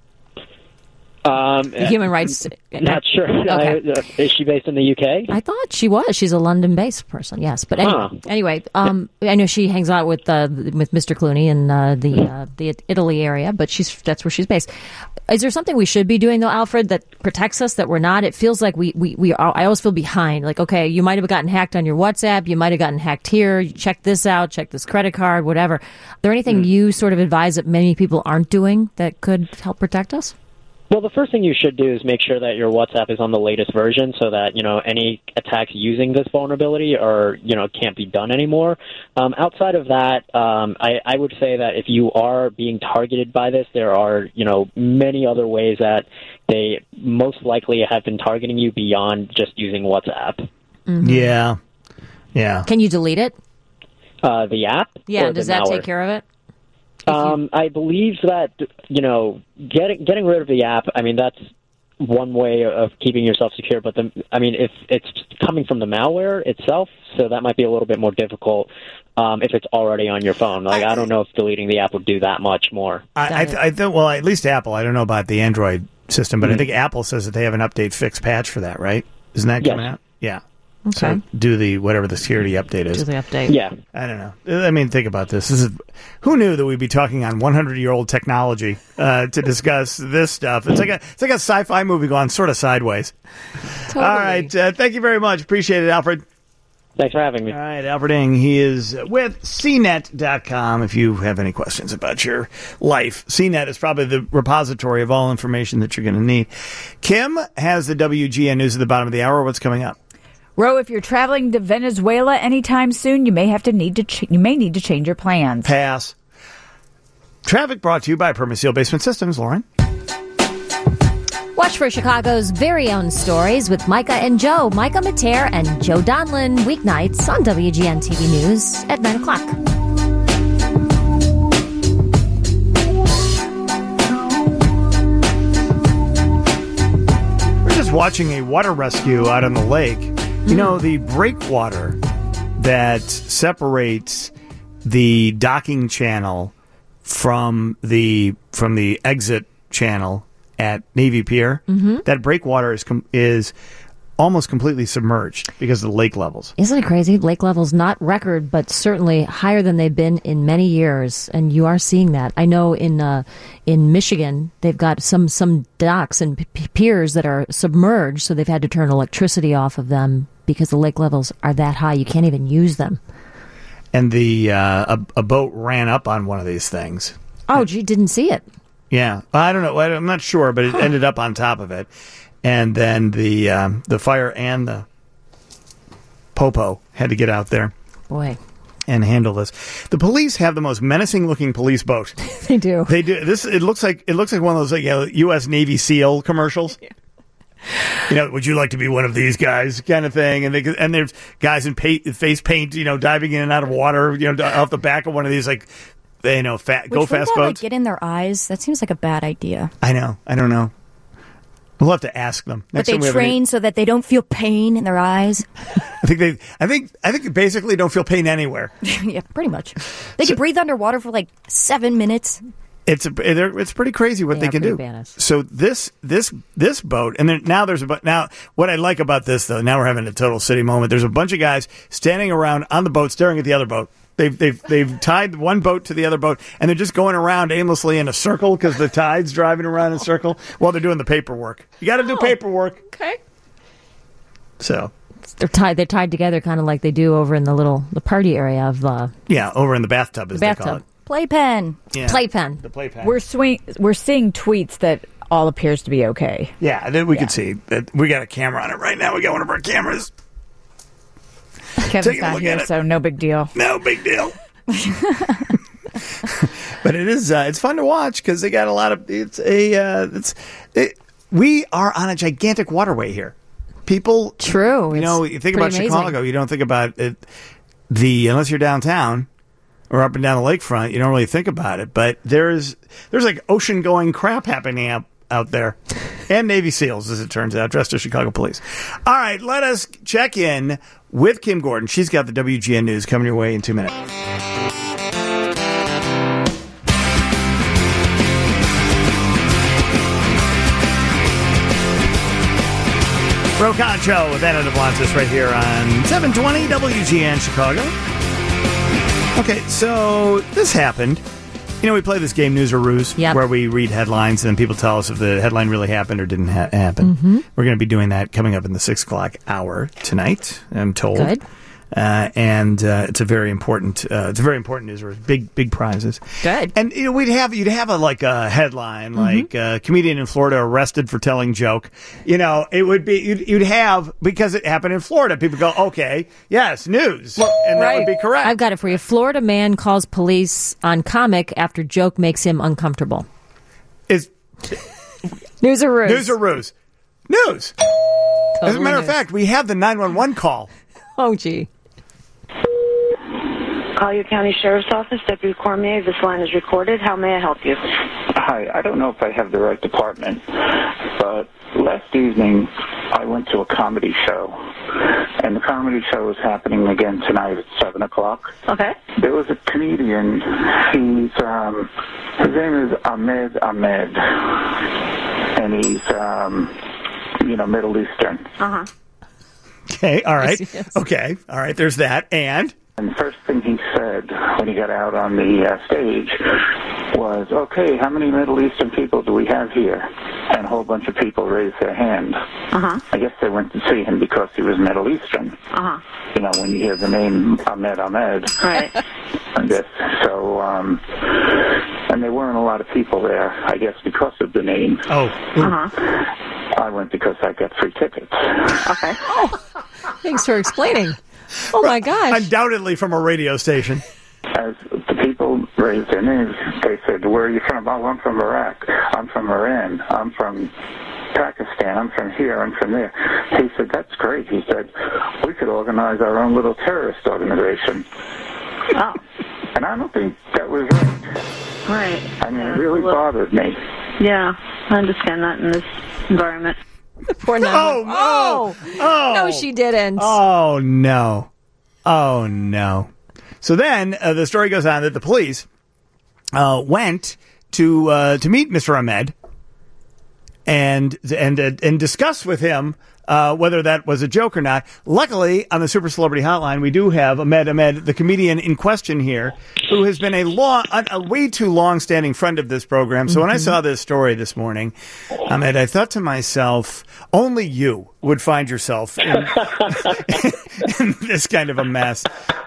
Human rights. Not sure. Okay. Is she based in the UK? I thought she was. She's a London-based person. Yes, but anyway, I know she hangs out with Mr. Clooney in the Italy area, but that's where she's based. Is there something we should be doing though, Alfred, that protects us that we're not? It feels like we are. I always feel behind. Like, okay, you might have gotten hacked on your WhatsApp. You might have gotten hacked here. Check this out. Check this credit card. Whatever. Is there anything you sort of advise that many people aren't doing that could help protect us? Well, the first thing you should do is make sure that your WhatsApp is on the latest version so that, any attacks using this vulnerability can't be done anymore. Outside of that, I would say that if you are being targeted by this, there are, many other ways that they most likely have been targeting you beyond just using WhatsApp. Mm-hmm. Yeah. Can you delete it? The app? Yeah, does that take care of it? I believe that, getting rid of the app, that's one way of keeping yourself secure. But, if it's coming from the malware itself, so that might be a little bit more difficult if it's already on your phone. I don't know if deleting the app would do that much more. I think, well, at least Apple. I don't know about the Android system, but I think Apple says that they have an update fix patch for that, right? Isn't that coming out? Yeah. Okay. So do whatever the security update is. Do the update. Yeah. I don't know. Think about this. Who knew that we'd be talking on 100-year-old technology to discuss this stuff? It's like a sci-fi movie gone sort of sideways. Totally. All right. Thank you very much. Appreciate it, Alfred. Thanks for having me. All right, Alfred Ng. He is with CNET.com if you have any questions about your life. CNET is probably the repository of all information that you're going to need. Kim has the WGN News at the bottom of the hour. What's coming up? Ro, if you're traveling to Venezuela anytime soon, you may need to change your plans. Pass. Traffic brought to you by Permaseal Basement Systems. Lauren? Watch for Chicago's very own stories with Micah and Joe, Micah Mater and Joe Donlin, weeknights on WGN TV News at 9 o'clock. We're just watching a water rescue out on the lake. You know, the breakwater that separates the docking channel from the exit channel at Navy Pier, that breakwater is almost completely submerged because of the lake levels. Isn't it crazy? Lake levels, not record, but certainly higher than they've been in many years, and you are seeing that. I know in Michigan, they've got some docks and piers that are submerged, so they've had to turn electricity off of them because the lake levels are that high. You can't even use them. And a boat ran up on one of these things. Oh, gee, didn't see it. Yeah, I don't know. I'm not sure, but it ended up on top of it. And then the fire and the popo had to get out there. Boy. And handle this. The police have the most menacing-looking police boat. They do. They do. It looks like one of those U.S. Navy SEAL commercials. Yeah. Would you like to be one of these guys, kind of thing? And there's guys in face paint, diving in and out of water, off the back of one of these go fast boats. Get in their eyes. That seems like a bad idea. I know. I don't know. We'll have to ask them. But they train so that they don't feel pain in their eyes. I think they basically don't feel pain anywhere. Yeah, pretty much. They can breathe underwater for 7 minutes. It's pretty crazy what they can do. Badass. So this boat, and then now what I like about this though, now we're having a total city moment. There's a bunch of guys standing around on the boat, staring at the other boat. They've tied one boat to the other boat, and they're just going around aimlessly in a circle because the tide's driving around in a circle while they're doing the paperwork. You got to do paperwork. Okay. So they're tied together, kind of like they do over in the party area of over in the bathtub, as they call it. Playpen. Yeah. Playpen. The playpen. We're seeing tweets that all appears to be okay. Yeah, then we can see that we got a camera on it right now. We got one of our cameras. Kevin's not here, so no big deal. No big deal. But it is it's fun to watch because they got a lot of we are on a gigantic waterway here. People, True. you know, It's you think about pretty Chicago, amazing. you don't think about it, unless you're downtown or up and down the lakefront, you don't really think about it. But there's like ocean-going crap happening out there. And Navy SEALs, as it turns out, dressed as Chicago police. All right, let us check in with Kim Gordon. She's got the WGN News coming your way in 2 minutes. Ro Concho with Anna DeBlantis right here on 720 WGN Chicago. Okay, so this happened. You know, we play this game, News or Ruse, Yep. where we read headlines and then people tell us if the headline really happened or didn't happen. We're going to be doing that coming up in the 6 o'clock hour tonight, I'm told. Good. And it's a very important news. Big prizes. Good. And you know, you'd have a headline like comedian in Florida arrested for telling joke. You know, it would be you'd have, because it happened in Florida. People go, okay, yes, news, and that would be correct. I've got it for you. Florida man calls police on comic after joke makes him uncomfortable. Is News or ruse? news or ruse? News. As a Totally matter of news. fact, we have the 911 call. Oh, gee. Collier County Sheriff's Office, Deputy Cormier. This line is recorded. How may I help you? Hi, I don't know if I have the right department, but last evening I went to a comedy show, and the comedy show is happening again tonight at 7 o'clock. Okay. There was a comedian, his name is Ahmed, and he's, Middle Eastern. Uh-huh. Okay, all right. Yes. Okay, all right, there's that. And And the first thing he said when he got out on the stage was, okay, how many Middle Eastern people do we have here? And a whole bunch of people raised their hand. Uh-huh. I guess they went to see him because he was Middle Eastern. Uh-huh. You know, when you hear the name Ahmed. Right. I guess. So, and there weren't a lot of people there, I guess, because of the name. oh, Uh-huh. I went because I got free tickets. Okay. Thanks for explaining. Oh, my gosh. undoubtedly from a radio station. As the people raised their names, they said, where are you from? Oh, I'm from Iraq. I'm from Iran. I'm from Pakistan. I'm from here. I'm from there. He said, that's great. He said, we could organize our own little terrorist organization. Oh. And I don't think that was right. Right. I mean, it really bothered me. Yeah, I understand that in this environment. Poor Oh, No, she didn't. Oh, no. Oh, no. So then the story goes on that the police went to meet Mr. Ahmed and discuss with him whether that was a joke or not. Luckily, on the Super Celebrity Hotline, we do have Ahmed, the comedian in question here, who has been a way too long-standing friend of this program. So when I saw this story this morning, Ahmed, I thought to myself, only you would find yourself in this kind of a mess.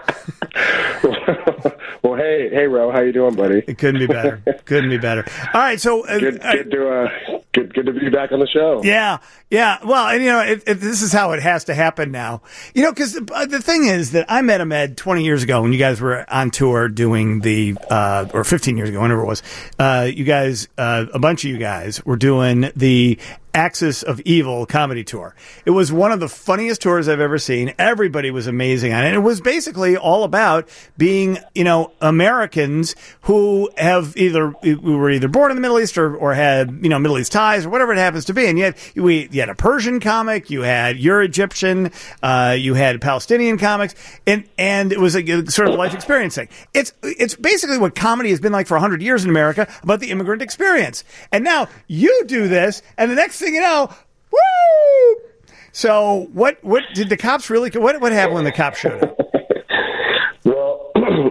Well, hey, Ro, how you doing, buddy? It couldn't be better. Couldn't be better. All right, so Good to be back on the show. Yeah. Well, and this is how it has to happen now. Because the thing is that I met Ahmed 20 years ago when you guys were on tour doing or 15 years ago, whenever it was. You guys, a bunch of you guys were doing the Axis of Evil comedy tour. It was one of the funniest tours I've ever seen. Everybody was amazing on it. It was basically all about being, Americans who were either born in the Middle East or had, Middle East ties or whatever it happens to be. And you had a Persian comic, you're Egyptian, you had Palestinian comics, and it was a sort of life experience thing. It's basically what comedy has been like for 100 years in America, about the immigrant experience. And now you do this, and the next thing you know, woo! So what did the cops really? What happened when the cops showed up? Well,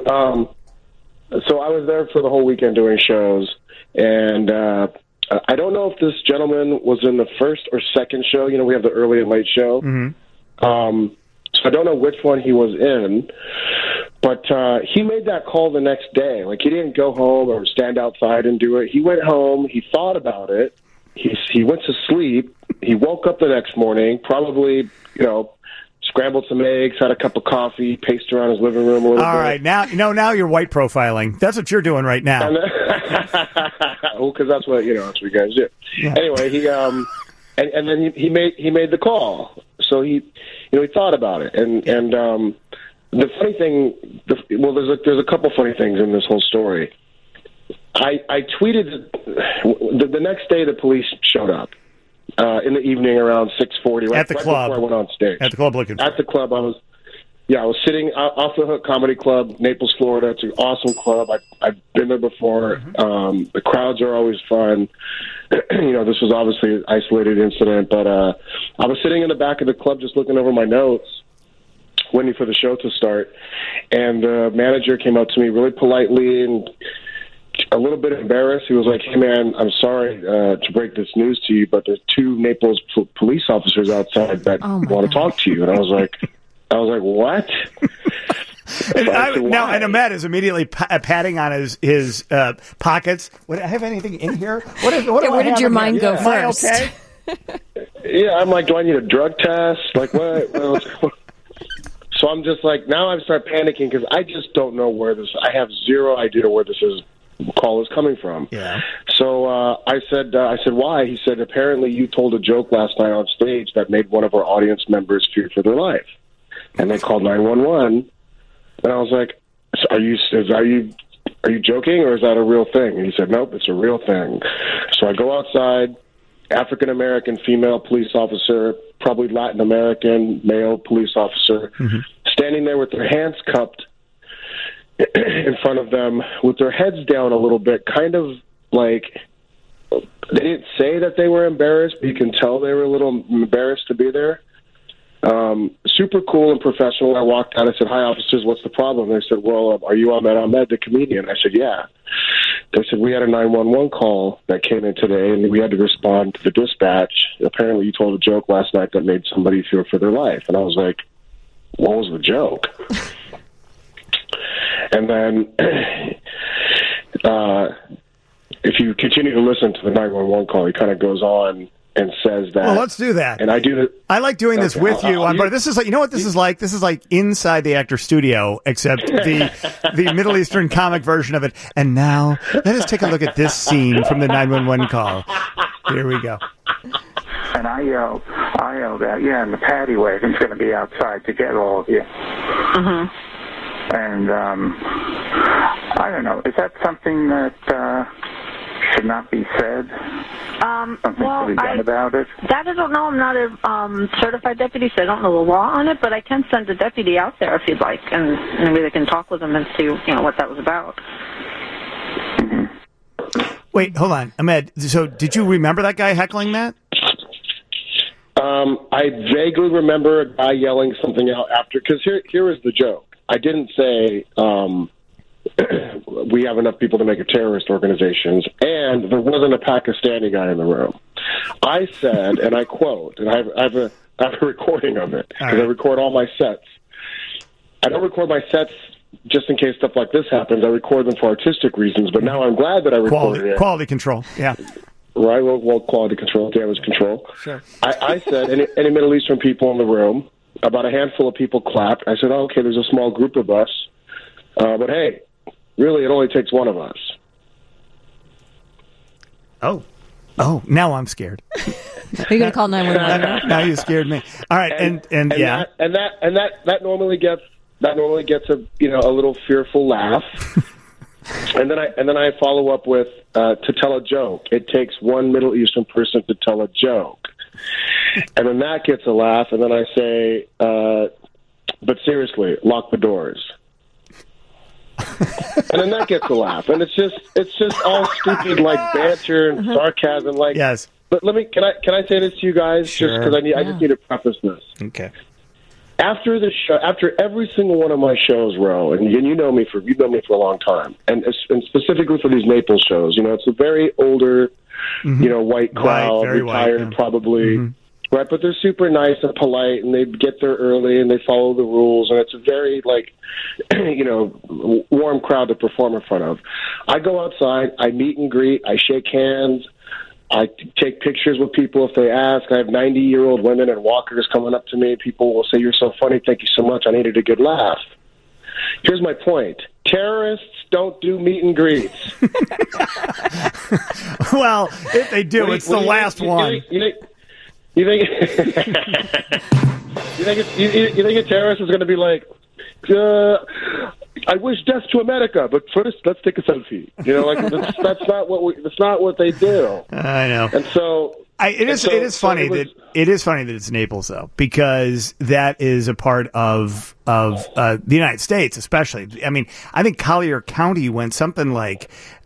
so I was there for the whole weekend doing shows, and I don't know if this gentleman was in the first or second show. We have the early and late show. Mm-hmm. So I don't know which one he was in, but he made that call the next day. Like, he didn't go home or stand outside and do it. He went home. He thought about it. He went to sleep. He woke up the next morning, probably, scrambled some eggs, had a cup of coffee, paced around his living room a little bit. All right, now you're white profiling. That's what you're doing right now. Well, because that's what you guys do. Yeah. Anyway, and then he made the call. So he thought about it, and the funny thing, there's a couple funny things in this whole story. I tweeted the next day the police showed up in the evening around 6:40 at the club before I went on stage. At the club looking for at the club. I was sitting off the Hook Comedy Club, Naples, Florida. It's an awesome club. I've been there before. The crowds are always fun. This was obviously an isolated incident, but I was sitting in the back of the club just looking over my notes, waiting for the show to start, and the manager came up to me really politely and a little bit embarrassed. He was like, "Hey, man, I'm sorry to break this news to you, but there's 2 Naples police officers outside that want to talk to you." And I was like, "What?" And Ahmed is immediately patting on his pockets. Would I have anything in here? Where did your mind go first? Am I okay? Yeah, I'm like, do I need a drug test? Like, what? So I'm just like, now I start panicking because I just don't know I have zero idea where this call is coming from. Yeah. So I said, why? He said, apparently you told a joke last night on stage that made one of our audience members fear for their life. And they called 911. And I was like, are you joking, or is that a real thing? And he said, nope, it's a real thing. So I go outside, African-American female police officer, probably Latin American male police officer, standing there with their hands cupped in front of them with their heads down a little bit, kind of like they didn't say that they were embarrassed, but you can tell they were a little embarrassed to be there. Super cool and professional. I walked out. I said, "Hi, officers. What's the problem?" They said, "Well, are you Ahmed the comedian?" I said, "Yeah." They said, "We had a 911 call that came in today, and we had to respond to the dispatch. Apparently, you told a joke last night that made somebody fear for their life." And I was like, "What was the joke?" And then, if you continue to listen to the 911 call, he kind of goes on and says that. Well, let's do that. And I do that. I like doing this with you. But this is like, you know what this is like? This is like Inside the Actor Studio, except the Middle Eastern comic version of it. And now let us take a look at this scene from the 911 call. Here we go. And I yelled out, "Yeah, and the paddy wagon's going to be outside to get all of you." And I don't know. Is that something that should not be said? Something to be done about it? That I don't know. I'm not a certified deputy, so I don't know the law on it, but I can send a deputy out there if you'd like, and maybe they can talk with them and see what that was about. Wait, hold on. Ahmed, so did you remember that guy heckling that? I vaguely remember a guy yelling something out after, because here is the joke. I didn't say we have enough people to make a terrorist organization, and there wasn't a Pakistani guy in the room. I said, and I quote, and I have a recording of it, because I record all my sets. I don't record my sets just in case stuff like this happens. I record them for artistic reasons, but now I'm glad that I recorded it. Quality control, yeah. Right, well, quality control, damage control. Sure. I said, any Middle Eastern people in the room, about a handful of people clapped. I said, "Oh, okay, there's a small group of us. But hey, really, it only takes one of us." Oh, now I'm scared. Are you going to call 911? Now you scared me. All right, and yeah. That normally gets a little fearful laugh. And then I follow up with to tell a joke. It takes one Middle Eastern person to tell a joke. And then that gets a laugh, and then I say, but seriously, lock the doors. And then that gets a laugh. And it's just all stupid, like banter and sarcasm. Like, yes. But can I say this to you guys? Sure. Just because I just need to preface this. Okay. After the show, after every single one of my shows, Ro, and you know me for a long time, and specifically for these Naples shows, it's a very older, white crowd, very retired white, yeah. probably, right? But they're super nice and polite, and they get there early, and they follow the rules, and it's a very warm crowd to perform in front of. I go outside, I meet and greet, I shake hands. I take pictures with people if they ask. I have 90-year-old women and walkers coming up to me. People will say, "You're so funny. Thank you so much. I needed a good laugh." Here's my point. Terrorists don't do meet and greets. Well, if they do, it's the last one. You think you think a terrorist is going to be like, I wish death to America, but first let's take a selfie. You know, like that's not what they do. I know. And so it is funny that it's Naples though, because that is a part of the United States, especially. I mean, I think Collier County went something like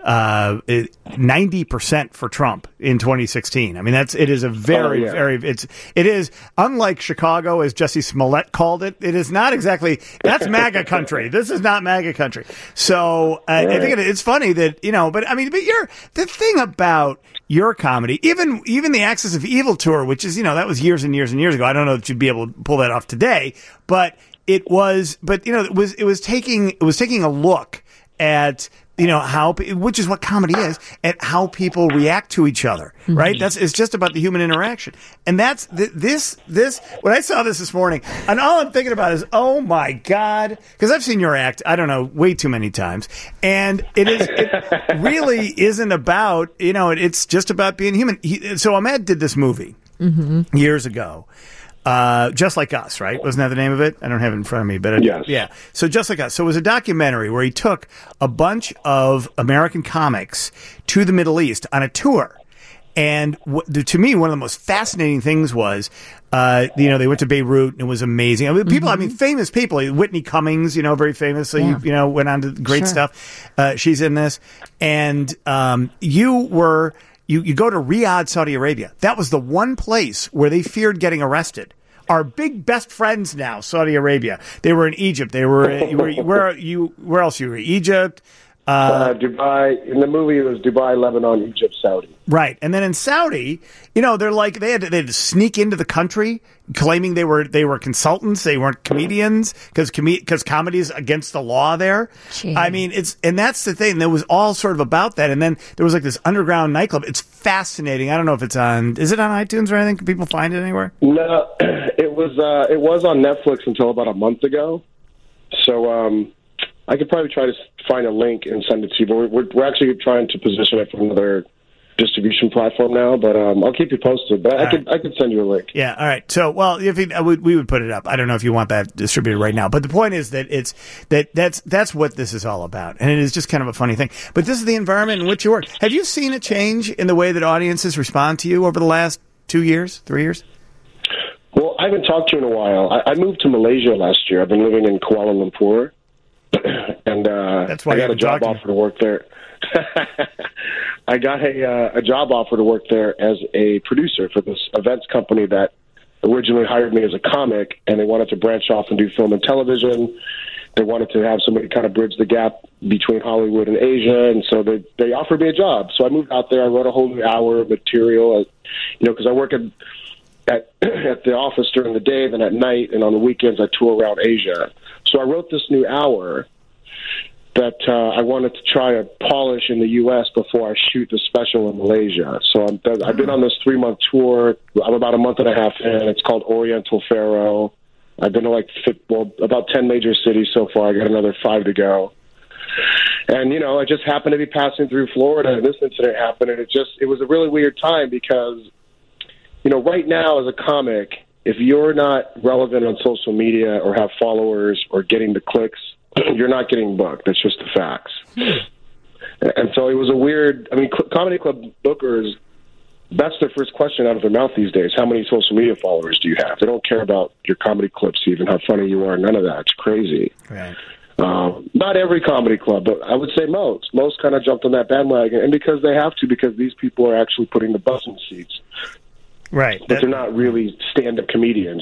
90% for Trump in 2016. I mean, it is a very it is unlike Chicago, as Jesse Smollett called it. It is not exactly, that's MAGA country. This is not MAGA country. So I think it's funny that, but the thing about your comedy, even the Axis of Evil tour, which is, that was years and years and years ago. I don't know that you'd be able to pull that off today, but it was taking a look at, how, which is what comedy is, at how people react to each other, right? It's just about the human interaction. And that's this, when I saw this morning, and all I'm thinking about is, oh my God, because I've seen your act, I don't know, way too many times. And it really isn't about, it's just about being human. So Ahmed did this movie years ago. Just Like Us, right? Wasn't that the name of it? I don't have it in front of me, but yeah. So Just Like Us. So it was a documentary where he took a bunch of American comics to the Middle East on a tour. And to me, one of the most fascinating things was, they went to Beirut and it was amazing. I mean, famous people. Whitney Cummings, very famously, went on to great stuff. She's in this. And, you go to Riyadh, Saudi Arabia. That was the one place where they feared getting arrested. Our big best friends now, Saudi Arabia. They were in Egypt. They were where else you were? Egypt. Dubai. In the movie, it was Dubai, Lebanon, Egypt, Saudi. Right, and then in Saudi, they're like they had to sneak into the country, claiming they were consultants, they weren't comedians, because comedy is against the law there. Gee. I mean, and that's the thing. There was all sort of about that, and then there was like this underground nightclub. It's fascinating. I don't know if is it on iTunes or anything? Can people find it anywhere? No, it was on Netflix until about a month ago. So I could probably try to find a link and send it to you, but we're actually trying to position it for another distribution platform now, but I'll keep you posted. But I could send you a link. Yeah, all right. So, well, if we would put it up. I don't know if you want that distributed right now, but the point is that that's what this is all about, and it is just kind of a funny thing. But this is the environment in which you work. Have you seen a change in the way that audiences respond to you over the last 2 years, 3 years? Well, I haven't talked to you in a while. I moved to Malaysia last year. I've been living in Kuala Lumpur, and that's why I got a job offer to work there. I got a job offer to work there as a producer for this events company that originally hired me as a comic, and they wanted to branch off and do film and television. They wanted to have somebody kind of bridge the gap between Hollywood and Asia, and so they offered me a job. So I moved out there. I wrote a whole new hour of material, because I work at the office during the day, then at night, and on the weekends I tour around Asia. So I wrote this new hour that I wanted to try to polish in the U.S. before I shoot the special in Malaysia. So I've been on this 3-month tour. I'm about a month and a half in. It's called Oriental Pharaoh. I've been to about 10 major cities so far. I got another 5 to go. And, I just happened to be passing through Florida, and this incident happened, and it was a really weird time because, right now as a comic, if you're not relevant on social media or have followers or getting the clicks, you're not getting booked. That's just the facts. And so it was a weird, comedy club bookers, that's their first question out of their mouth these days. How many social media followers do you have? They don't care about your comedy clips, even how funny you are. None of that. It's crazy. Right. Not every comedy club, but I would say most. Most kind of jumped on that bandwagon, and because they have to, because these people are actually putting the bus in seats. Right. But they're not really stand-up comedians,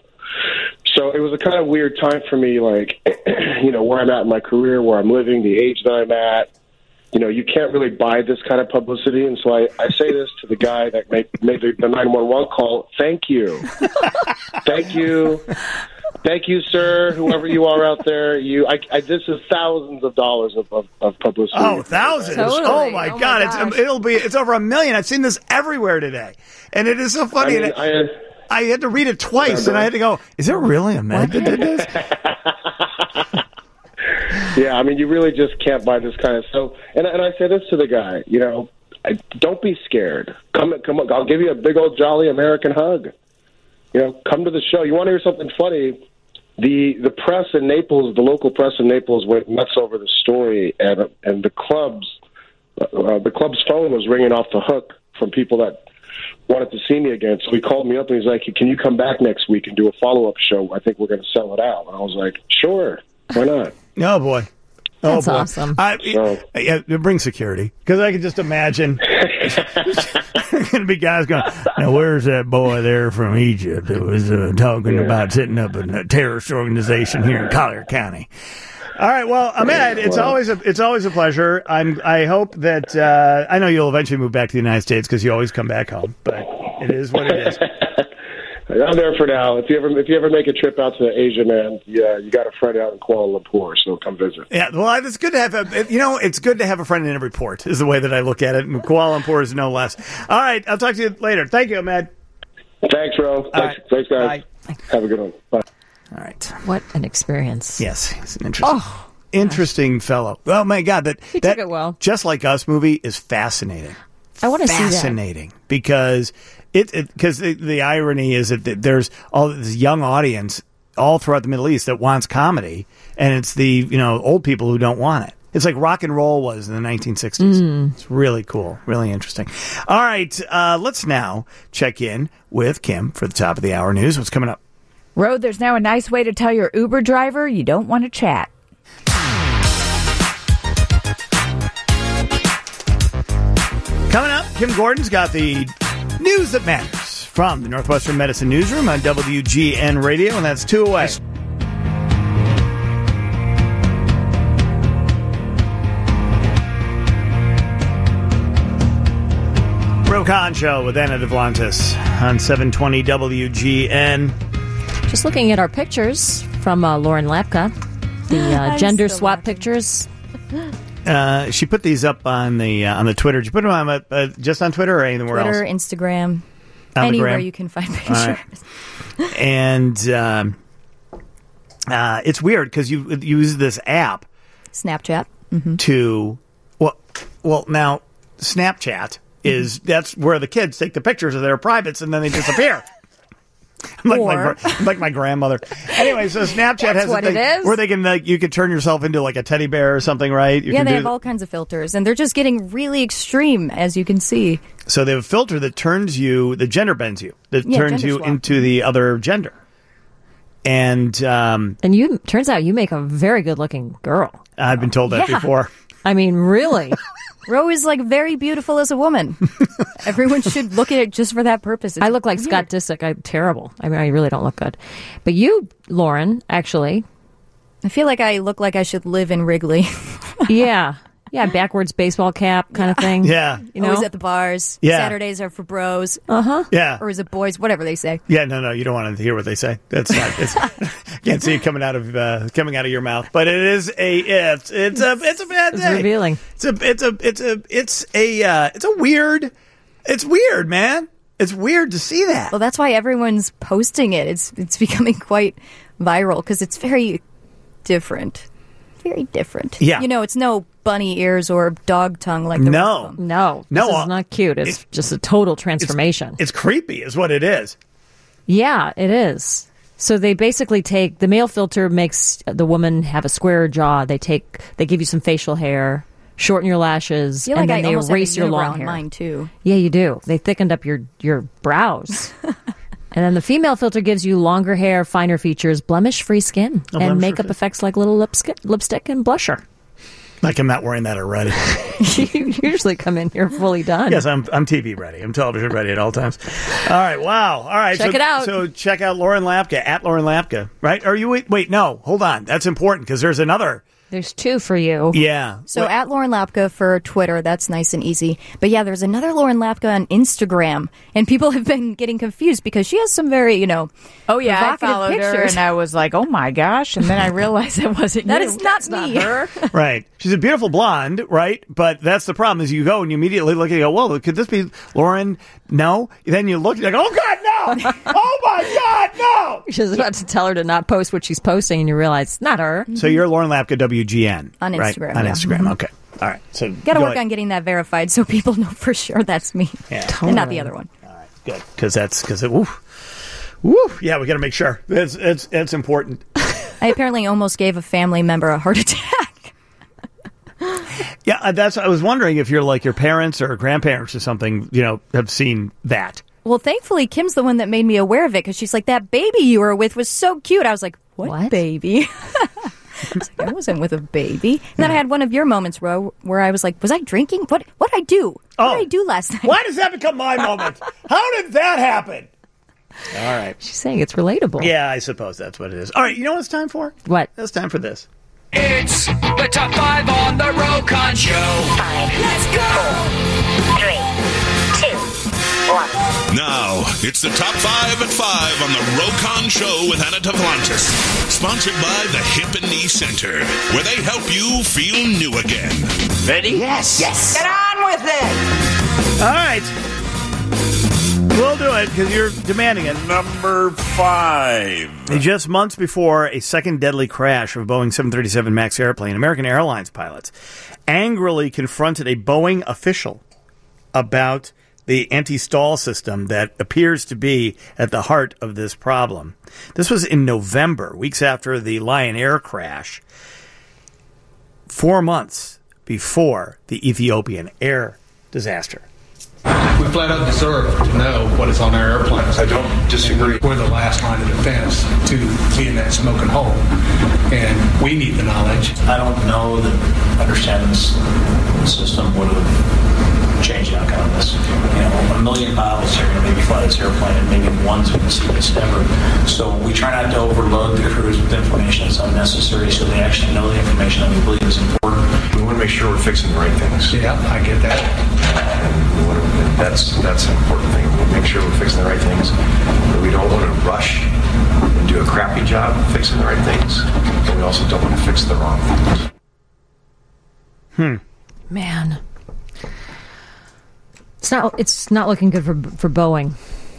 So it was a kind of weird time for me, like, where I'm at in my career, where I'm living, the age that I'm at. You can't really buy this kind of publicity. And so I say this to the guy that made the 911 call. Thank you. Thank you. Thank you, sir, whoever you are out there. This is thousands of dollars of publicity. Oh, thousands. Totally. Oh, my God. It's over $1 million. I've seen this everywhere today. And it is so funny. I had to read it twice, and I had to go, is it really Ahmed that did this? Yeah, you really just can't buy this kind of stuff. And I say this to the guy, don't be scared. Come on. I'll give you a big old jolly American hug. Come to the show. You want to hear something funny? The press in Naples, the local press in Naples, went nuts over the story, and the club's phone was ringing off the hook from people that wanted to see me again. So he called me up and he's like, "Can you come back next week and do a follow-up show? I think we're going to sell it out." And I was like, "Sure, why not?" Oh boy. That's awesome. Bring security, because I can just imagine there's going to be guys going, "Now, where's that boy there from Egypt that was talking about setting up a terrorist organization here in Collier County?" All right, well, Ahmed, it's always a pleasure. I hope that I know you'll eventually move back to the United States because you always come back home, but it is what it is. I'm there for now. If you ever make a trip out to Asia, man, you got a friend out in Kuala Lumpur, so come visit. Yeah, well, it's good to have it's good to have a friend in every port is the way that I look at it, and Kuala Lumpur is no less. All right, I'll talk to you later. Thank you, Ahmed. Thanks, Ro. Thanks, guys. Bye. Have a good one. Bye. All right. What an experience. Yes, he's an interesting fellow. Oh my God, He took it well. Just Like Us movie is fascinating. I want to see that. Fascinating because the irony is that there's all this young audience all throughout the Middle East that wants comedy, and it's the old people who don't want it. It's like rock and roll was in the 1960s. It's really cool, really interesting. All right, let's now check in with Kim for the top of the hour news. What's coming up? Road, there's now a nice way to tell your Uber driver you don't want to chat. Coming up, Kim Gordon's got the news that matters from the Northwestern Medicine Newsroom on WGN Radio, and that's 2 away. Ro Khan Show with Anna Devlantis on 720 WGN. Just looking at our pictures from Lauren Lapka, the gender swap pictures. She put these up on the Twitter. Did you put them on just on Twitter or anywhere Twitter, else? Instagram, anywhere you can find pictures. Right. And it's weird because you use this app, Snapchat, to now Snapchat is that's where the kids take the pictures of their privates and then they disappear. I'm like my grandmother. Anyway, so Snapchat has a thing where they can you can turn yourself into like a teddy bear or something, right? They have all kinds of filters, and they're just getting really extreme, as you can see. So they have a filter that gender bends you, turns you into the other gender. And turns out you make a very good looking girl. I've been told that before. I mean, really. Ro is very beautiful as a woman. Everyone should look at it just for that purpose. I look like Scott Disick. I'm terrible. I mean, I really don't look good. But you, Lauren, actually. I feel like I look like I should live in Wrigley. Yeah, backwards baseball cap kind of thing. Yeah. Always at the bars. Yeah. Saturdays are for bros. Uh-huh. Yeah. Or is it boys? Whatever they say. Yeah, no, you don't want to hear what they say. That's not. Can't see it coming out of your mouth. But it is it's a bad day. It's revealing. It's weird, man. It's weird to see that. Well, that's why everyone's posting it. It's becoming quite viral because it's very different. Very different. Yeah. It's no bunny ears or dog tongue like the rest of them. No. This is not cute. It's just a total transformation. It's creepy is what it is. Yeah, it is. So they basically take the male filter makes the woman have a squarer jaw. They give you some facial hair, shorten your lashes, and then they erase your long hair. Mine too. Yeah, you do. They thickened up your brows. And then the female filter gives you longer hair, finer features, blemish-free skin, and makeup effects like little lipstick and blusher. Like I'm not wearing that already. You usually come in here fully done. Yes, I'm TV ready. I'm television ready at all times. All right, wow. All right, check it out. So check out Lauren Lapka, at Lauren Lapka, right? Are you wait, no, hold on. That's important because there's another. There's two for you. Yeah. So at Lauren Lapka for Twitter, that's nice and easy. But yeah, there's another Lauren Lapka on Instagram, and people have been getting confused because she has some very, I followed pictures. her, and I was like, oh my gosh, and then I realized it wasn't that you. is not me. Not her. Right. She's a beautiful blonde, right? But that's the problem is you go and you immediately look and you go, well, could this be Lauren? No. Then you look and you're like, oh God, no! Oh my God, no! She's about to tell her to not post what she's posting, and you realize it's not her. So you're Lauren Lapka, WGN. On Instagram. Right? On Instagram, okay. All right. So Got to work on getting that verified so people know for sure that's me. Yeah. And not the other one. All right. Good. Because it. Woo. Yeah, we got to make sure. It's important. I apparently almost gave a family member a heart attack. Yeah, I was wondering if you're like your parents or grandparents or something, have seen that. Well, thankfully, Kim's the one that made me aware of it because she's like, that baby you were with was so cute. I was like, what? Baby? I wasn't with a baby. And then I had one of your moments, Ro, where I was like, was I drinking? What did I do? What did I do last night? Why does that become my moment? How did that happen? All right. She's saying it's relatable. Yeah, I suppose that's what it is. All right, you know what it's time for? What? It's time for this. It's the Top 5 on the Rokon Show. 5. Let's go. 4, 3, 2, 1. Now, it's the Top 5 at 5 on the Rokon Show with Anna Duplantis. Sponsored by the Hip and Knee Center, where they help you feel new again. Ready? Yes. Get on with it. All right. We'll do it because you're demanding it. Number 5. Just months before a second deadly crash of a Boeing 737 MAX airplane, American Airlines pilots angrily confronted a Boeing official about the anti-stall system that appears to be at the heart of this problem. This was in November, weeks after the Lion Air crash, 4 months before the Ethiopian Air disaster. We flat out deserve to know what is on our airplanes. I don't disagree. We're the last line of defense to be in that smoking hole, and we need the knowledge. I don't know that understanding this system would have changed the outcome of this. 1 million pilots are going to maybe fly this airplane, and maybe one's going to see this ever. So we try not to overload the crews with information that's unnecessary, so they actually know the information that we believe is important. We want to make sure we're fixing the right things. Yeah, I get that. That's an important thing. We make sure we're fixing the right things. But we don't want to rush and do a crappy job fixing the right things. But we also don't want to fix the wrong things. Man. It's not looking good for Boeing.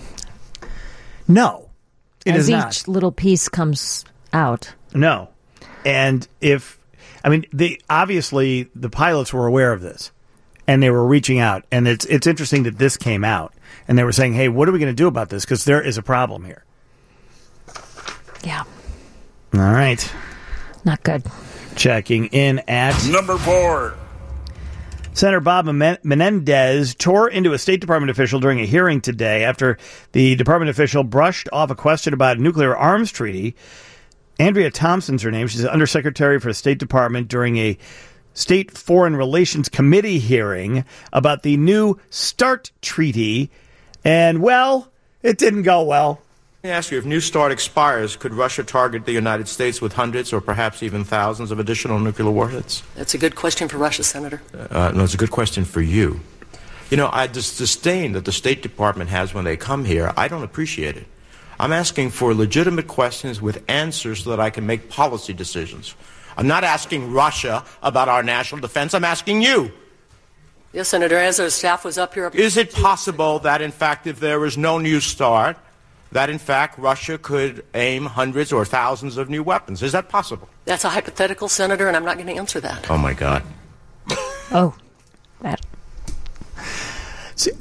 No, it is not. As each little piece comes out. No. And obviously the pilots were aware of this. And they were reaching out. And it's interesting that this came out. And they were saying, hey, what are we going to do about this? Because there is a problem here. Yeah. All right. Not good. Checking in at... Number 4. Senator Bob Menendez tore into a State Department official during a hearing today after the department official brushed off a question about a nuclear arms treaty. Andrea Thompson's her name. She's the Undersecretary for the State Department during a State Foreign Relations Committee hearing about the new START treaty. And, well, it didn't go well. Let me ask you, if New START expires, could Russia target the United States with hundreds or perhaps even thousands of additional nuclear warheads? That's a good question for Russia, Senator. No, it's a good question for you. I disdain that the State Department has when they come here. I don't appreciate it. I'm asking for legitimate questions with answers so that I can make policy decisions. I'm not asking Russia about our national defense. I'm asking you. Yes, Senator, as our staff was up here... Is it possible that, in fact, if there is no New START, that, in fact, Russia could aim hundreds or thousands of new weapons? Is that possible? That's a hypothetical, Senator, and I'm not going to answer that. Oh, my God. Oh, that. See,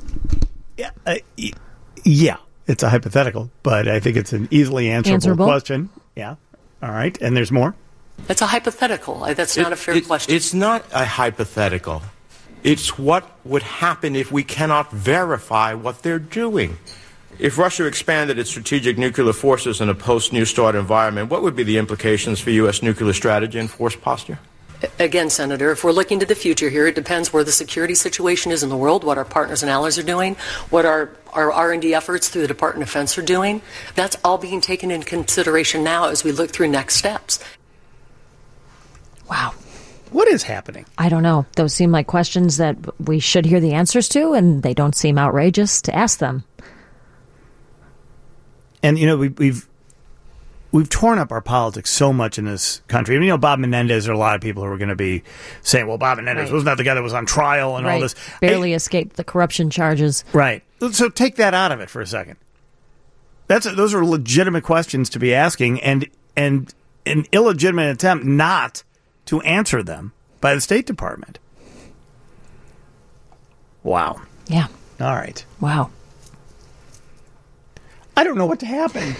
yeah, it's a hypothetical, but I think it's an easily answerable question. Yeah. All right. And there's more? That's a hypothetical. That's not a fair question. It's not a hypothetical. It's what would happen if we cannot verify what they're doing. If Russia expanded its strategic nuclear forces in a post-New START environment, what would be the implications for U.S. nuclear strategy and force posture? Again, Senator, if we're looking to the future here, it depends where the security situation is in the world, what our partners and allies are doing, what our R&D efforts through the Department of Defense are doing. That's all being taken into consideration now as we look through next steps. Wow. What is happening? I don't know. Those seem like questions that we should hear the answers to, and they don't seem outrageous to ask them. And, we've torn up our politics so much in this country. I mean, Bob Menendez, there are a lot of people who are going to be saying, well, Bob Menendez, wasn't that the guy that was on trial and all this? Barely escaped the corruption charges. Right. So take that out of it for a second. Those are legitimate questions to be asking, and an illegitimate attempt not to answer them by the State Department. Wow. Yeah. All right. Wow. I don't know what happened.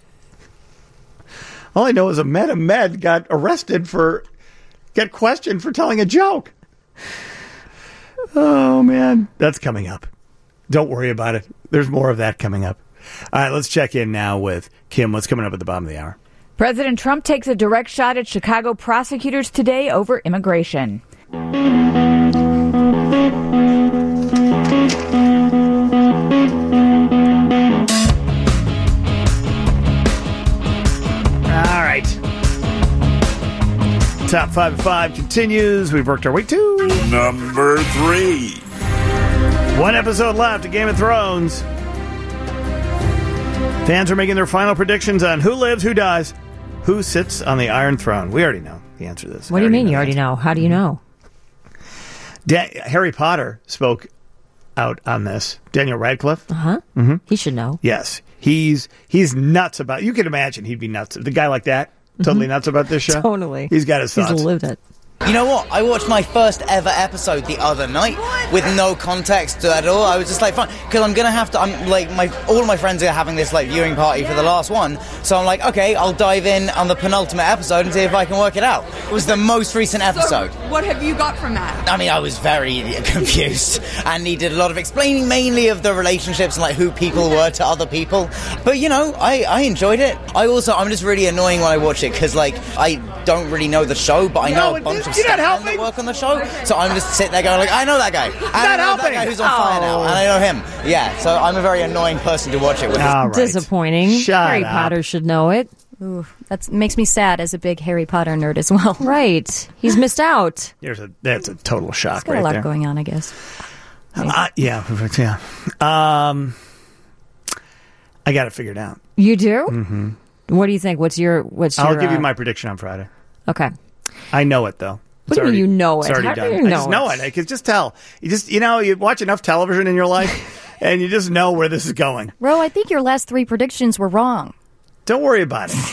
All I know is Ahmed Ahmed got questioned for telling a joke. Oh, man. That's coming up. Don't worry about it. There's more of that coming up. All right, let's check in now with Kim. What's coming up at the bottom of the hour? President Trump takes a direct shot at Chicago prosecutors today over immigration. All right. Top 5 at 5 continues. We've worked our way to number 3. One episode left of Game of Thrones. Fans are making their final predictions on who lives, who dies, who sits on the Iron Throne. We already know the answer to this. What do you mean you already know? How do you know? Harry Potter spoke out on this. Daniel Radcliffe. Uh-huh. Mm-hmm. He should know. Yes. He's nuts about... You can imagine he'd be nuts. The guy like that, totally nuts about this show. Totally. He's got his thoughts. He's lived it. You know what? I watched my first ever episode the other night with no context at all. I was just like, fine, because I'm gonna have to. I'm like, all of my friends are having this like viewing party for the last one, so I'm like, okay, I'll dive in on the penultimate episode and see if I can work it out. It was the most recent episode. So what have you got from that? I mean, I was very confused and needed a lot of explaining, mainly of the relationships and like who people were to other people. But you know, I enjoyed it. I'm just really annoying when I watch it because like I don't really know the show, but I know a bunch of stuff that work on the show. So I'm just sitting there going like, I know that guy. I know that guy who's on fire now, and I know him. Yeah, so I'm a very annoying person to watch it with. All right. Disappointing. Harry Potter should know it. Ooh, that makes me sad as a big Harry Potter nerd as well. Right. He's missed out. That's a total shock He's got right a lot there. going on, I guess. Yeah, perfect. Yeah. I got it figured out. You do? Mm-hmm. What do you think? What's your? I'll give you my prediction on Friday. Okay. I know it though. What do you mean you know it? It's already How do done. you know I just know it. I can just tell. You watch enough television in your life, and you just know where this is going. Ro, I think your last 3 predictions were wrong. Don't worry about it.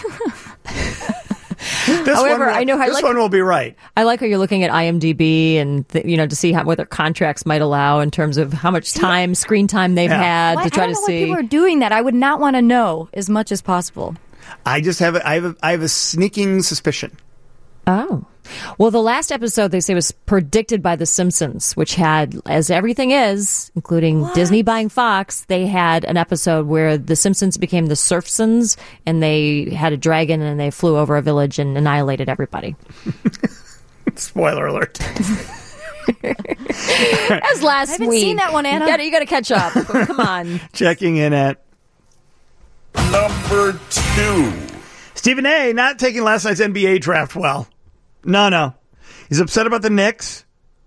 However, I know how this one will be right. I like how you're looking at IMDb and to see what their contracts might allow in terms of how much time, screen time they've had to try to see. I don't know why people are doing that. I would not want to know as much as possible. I just have I have a sneaking suspicion. Oh. Well, the last episode, they say, was predicted by The Simpsons, which had, as everything is, including Disney buying Fox, they had an episode where The Simpsons became the Surfsons, and they had a dragon, and they flew over a village and annihilated everybody. Spoiler alert. That's last I haven't week. seen that one, Anna. You got to catch up. Come on. Checking in at number 2. Stephen A. not taking last night's NBA draft well. No. He's upset about the Knicks.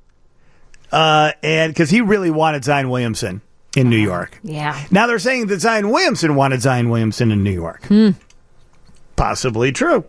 And because he really wanted Zion Williamson in New York. Yeah. Now they're saying that Zion Williamson wanted Zion Williamson in New York. Possibly true.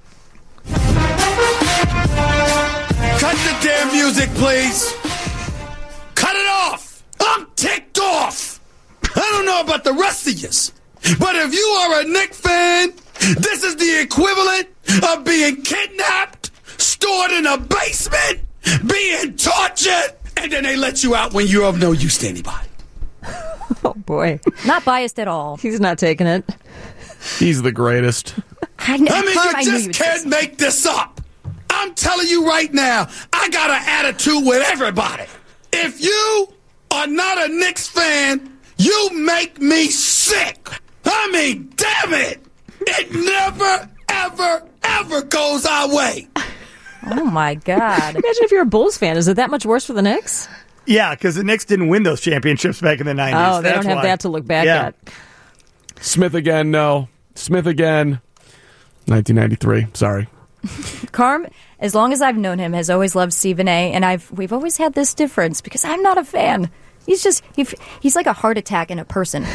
Cut the damn music, please. Cut it off. I'm ticked off. I don't know about the rest of yous, but if you are a Knicks fan, this is the equivalent of being kidnapped, stored in a basement, being tortured, and then they let you out when you're of no use to anybody. Oh, boy. Not biased at all. He's not taking it. He's the greatest. I mean, you just can't make this up. I'm telling you right now, I got an attitude with everybody. If you are not a Knicks fan, you make me sick. I mean, damn it. It never, ever, ever goes our way. Oh, my God. Imagine if you're a Bulls fan. Is it that much worse for the Knicks? Yeah, because the Knicks didn't win those championships back in the 90s. Oh, they don't have that to look back at. Smith again, no. Smith again. 1993. Sorry. Carm, as long as I've known him, has always loved Stephen A. And we've always had this difference because I'm not a fan. He's like a heart attack in a person.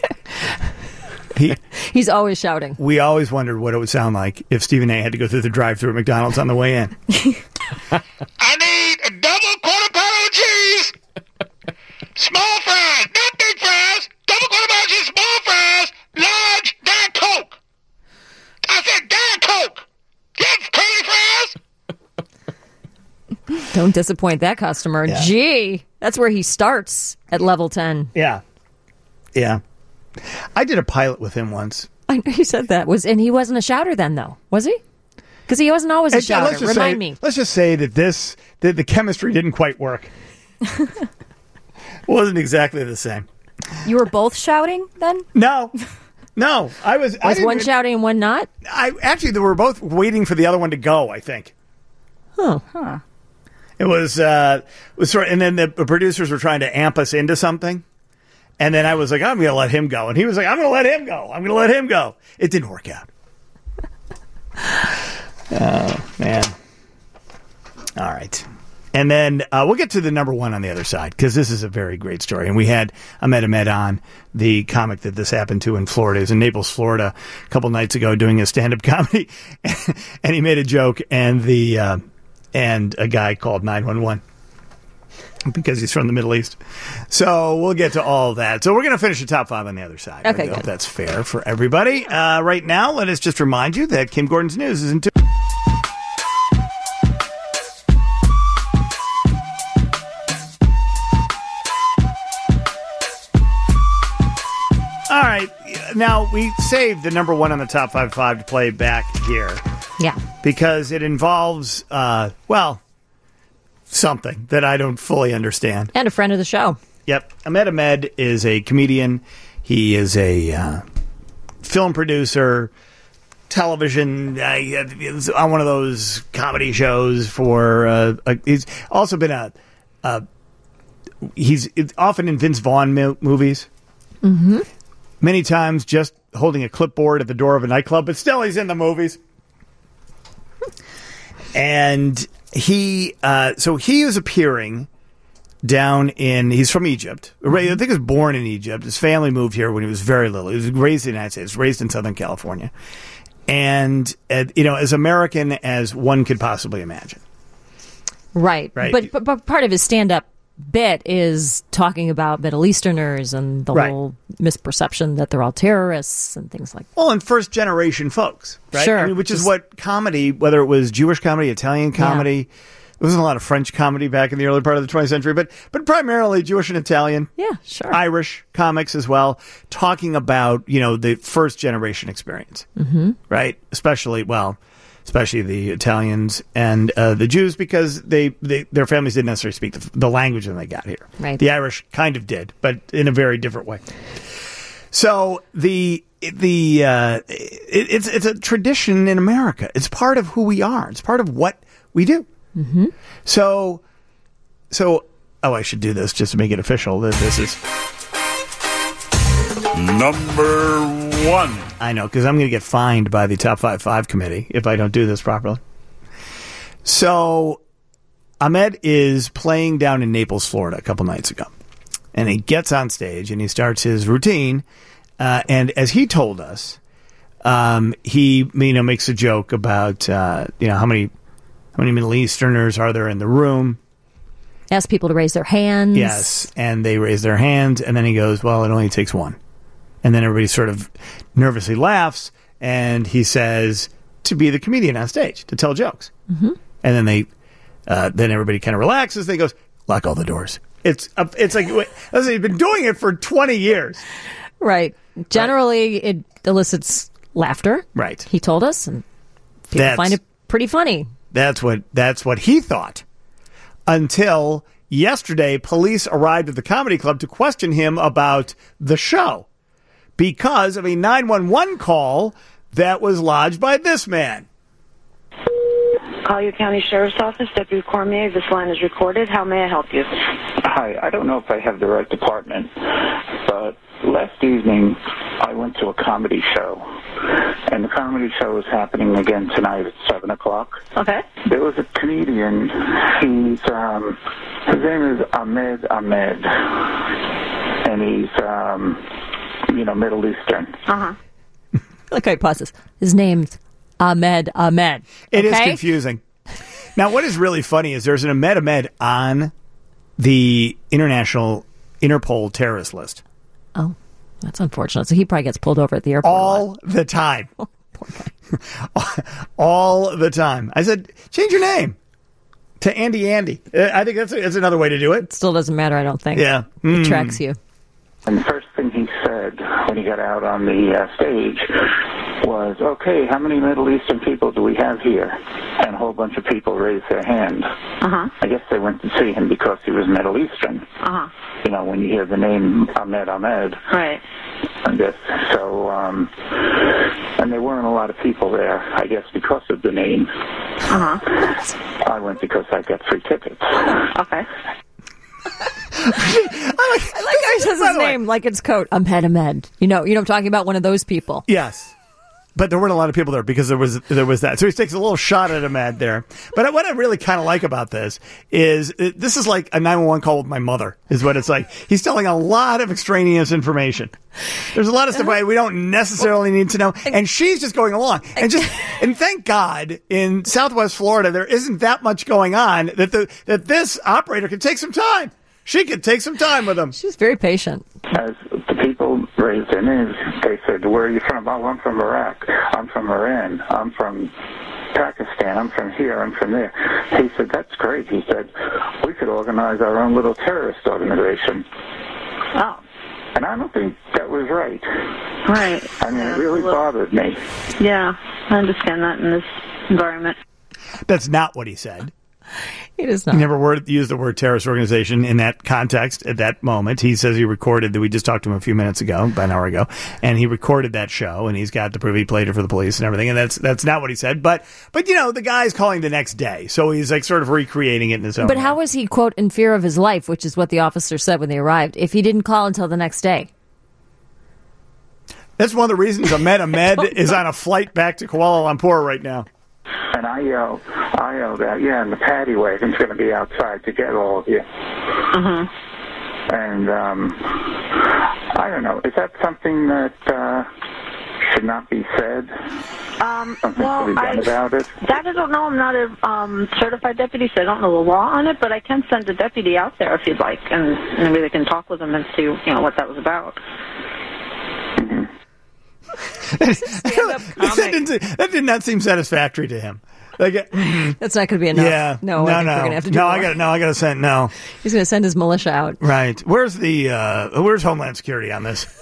He's always shouting. We always wondered what it would sound like if Stephen A. had to go through the drive-thru at McDonald's on the way in. I need a double quarter pounder with cheese. Small fries, not big fries. Double quarter pounder cheese, small fries, large, Diet Coke. I said Diet Coke. Yes, curly fries. Don't disappoint that customer. Yeah. Gee, that's where he starts at level 10. Yeah. I did a pilot with him once. I know you said that. And he wasn't a shouter then, though, was he? Because he wasn't always a shouter. Remind me. Let's just say that the chemistry didn't quite work. Wasn't exactly the same. You were both shouting then? No. I was. Was one shouting and one not? They were both waiting for the other one to go, I think. Huh. It was sort of, and then the producers were trying to amp us into something. And then I was like, I'm going to let him go. And he was like, I'm going to let him go. I'm going to let him go. It didn't work out. Oh, man. All right. And then we'll get to the number one on the other side, because this is a very great story. And we had Ahmed on, the comic that this happened to in Florida. He was in Naples, Florida, a couple nights ago doing a stand-up comedy. And he made a joke, and a guy called 911. Because he's from the Middle East. So we'll get to all of that. So we're going to finish the top five on the other side. Okay, I hope good. that's fair for everybody. Right now, let us just remind you that Kim Gordon's News is in 2. All right. Now, we saved the number one on the top 5 to play back here. Yeah. Because it involves, something that I don't fully understand. And a friend of the show. Yep. Ahmed is a comedian. He is a film producer, television, on one of those comedy shows for... he's also been he's often in Vince Vaughn movies. Mm-hmm. Many times just holding a clipboard at the door of a nightclub, but still he's in the movies. And... He is appearing down he's from Egypt. I think he was born in Egypt. His family moved here when he was very little. He was raised in the United States, raised in Southern California. And, as American as one could possibly imagine. Right. But part of his stand-up bit is talking about Middle Easterners and the whole misperception that they're all terrorists and things like that. Well, and first-generation folks, right? Sure. Which is what comedy, whether it was Jewish comedy, Italian comedy, there wasn't a lot of French comedy back in the early part of the 20th century, but primarily Jewish and Italian. Yeah, sure. Irish comics as well, talking about, the first-generation experience, right? Especially the Italians and the Jews, because their families didn't necessarily speak the language when they got here. Right. The Irish kind of did, but in a very different way. So it's a tradition in America. It's part of who we are. It's part of what we do. Mm-hmm. So I should do this just to make it official. This is number one. I know, because I'm going to get fined by the Top 5 committee if I don't do this properly. So, Ahmed is playing down in Naples, Florida, a couple nights ago. And he gets on stage and he starts his routine. And as he told us, he makes a joke about how many Middle Easterners are there in the room. Ask people to raise their hands. Yes, and they raise their hands. And then he goes, well, it only takes one. And then everybody sort of nervously laughs, and he says to be the comedian on stage, to tell jokes. Mm-hmm. And then then everybody kind of relaxes. They goes, lock all the doors. It's like, listen, he's been doing it for 20 years. Right. Generally, it elicits laughter. Right. He told us, and people find it pretty funny. That's what he thought. Until yesterday, police arrived at the comedy club to question him about the show, because of a 911 call that was lodged by this man. Collier County Sheriff's Office, Deputy Cormier, this line is recorded. How may I help you? Hi, I don't know if I have the right department, but last evening I went to a comedy show, and the comedy show is happening again tonight at 7 o'clock. Okay. There was a comedian. His name is Ahmed, and he's, Middle Eastern. Uh-huh. Okay, pauses. His name's Ahmed. It is confusing. Now, what is really funny is there's an Ahmed on the international Interpol terrorist list. Oh, that's unfortunate. So he probably gets pulled over at the airport all the time. Oh, poor guy. All the time. I said, change your name. To Andy. I think that's another way to do it. Still doesn't matter, I don't think. Yeah. It tracks you. And the first thing he said when he got out on the stage was, okay, how many Middle Eastern people do we have here? And a whole bunch of people raised their hand. I guess they went to see him because he was Middle Eastern. You know, when you hear the name Ahmed. Right. I guess. So, and there weren't a lot of people there, I guess, because of the name. I went because I got free tickets. Okay. I like how he says his name like it's coat. Ahmed. You know I'm talking about, one of those people. Yes. But there weren't a lot of people there because there was that. So he takes a little shot at Ahmed there. But what I really kind of like about this is this is like a 911 call with my mother, is what it's like. He's telling a lot of extraneous information. There's a lot of stuff we don't necessarily need to know. And she's just going along. And thank God in Southwest Florida there isn't that much going on that this operator can take some time. She could take some time with him. She's very patient. As the people raised their names, they said, where are you from? Oh, I'm from Iraq. I'm from Iran. I'm from Pakistan. I'm from here. I'm from there. He said, that's great. He said, we could organize our own little terrorist organization. Oh. And I don't think that was right. Right. I mean, it really bothered me. Yeah, I understand that in this environment. That's not what he said. He does not. He never used the word terrorist organization in that context at that moment. He says he recorded that. We just talked to him a few minutes ago, about an hour ago, and he recorded that show, and he's got the proof. He played it for the police and everything, and that's not what he said. But you know, the guy's calling the next day, so he's like sort of recreating it in his own But way. how was he, quote, in fear of his life, which is what the officer said when they arrived, if he didn't call until the next day? That's one of the reasons Ahmed is on a flight back to Kuala Lumpur right now. And I yelled out, yeah, and the paddy wagon's going to be outside to get all of you. And I don't know. Is that something that should not be said? Something to be done about it? That I don't know. I'm not a certified deputy, so I don't know the law on it, but I can send a deputy out there if you'd like, and maybe they can talk with them and see what that was about. That did not seem satisfactory to him. Like, that's not going to be enough. Yeah, no. I think we're going to have to do more. I got to send. No, he's going to send his militia out. Right. Where's Homeland Security on this?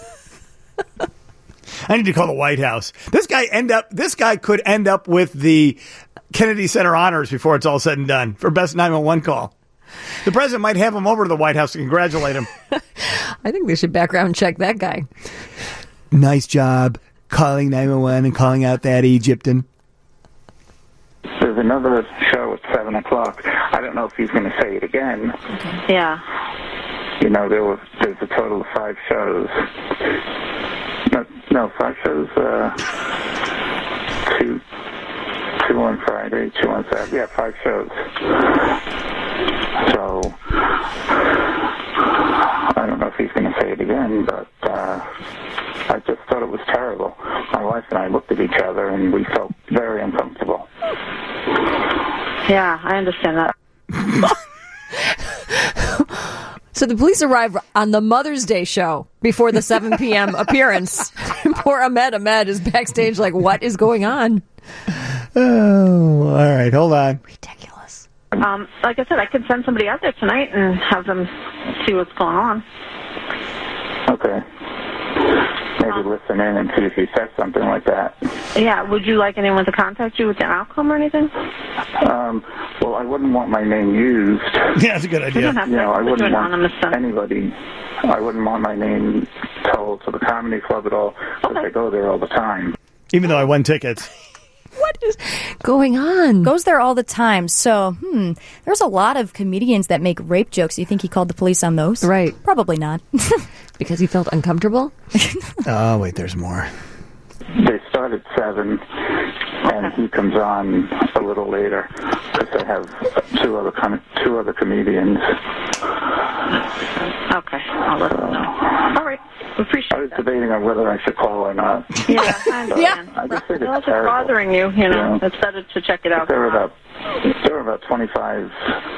I need to call the White House. This guy could end up with the Kennedy Center honors before it's all said and done for best 911 call. The president might have him over to the White House to congratulate him. I think they should background check that guy. Nice job calling 911 and calling out that Egyptian. There's another show at 7 o'clock. I don't know if he's going to say it again. Okay. Yeah. You know, there's a total of 5 shows. No, 5 shows. 2 on Friday, 2 on Saturday. Yeah, 5 shows. So I don't know if he's going to say it again, but I just thought it was terrible. My wife and I looked at each other and we felt very uncomfortable. Yeah, I understand that. So the police arrive on the Mother's Day show before the 7 p.m. appearance. Poor Ahmed is backstage like, what is going on? Oh, all right. Hold on. Ridiculous. Like I said, I could send somebody out there tonight and have them see what's going on. Okay. Maybe listen in and see if he says something like that. Yeah, would you like anyone to contact you with an outcome or anything? Well, I wouldn't want my name used. Yeah, that's a good idea. I wouldn't want anybody. I wouldn't want my name told to the comedy club at all, because I go there all the time. Even though I won tickets. What is going on? Goes there all the time. So, there's a lot of comedians that make rape jokes. You think he called the police on those? Right. Probably not. Because he felt uncomfortable? Oh, wait, there's more. They start at 7, and he comes on a little later because they have two other comedians. Okay, I'll let them know. All right, we appreciate I was debating on whether I should call or not. Yeah, I understand. I just think Well, it's if it's bothering you, Yeah. it's better to check it out. There were about 25,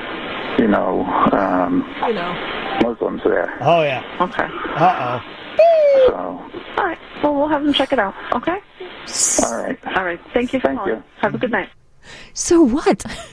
Muslims there. Oh, yeah. Okay. Uh-oh. So. All right. Well, we'll have them check it out. Okay. All right. All right. Thank you for calling. You. Have a good night. So what?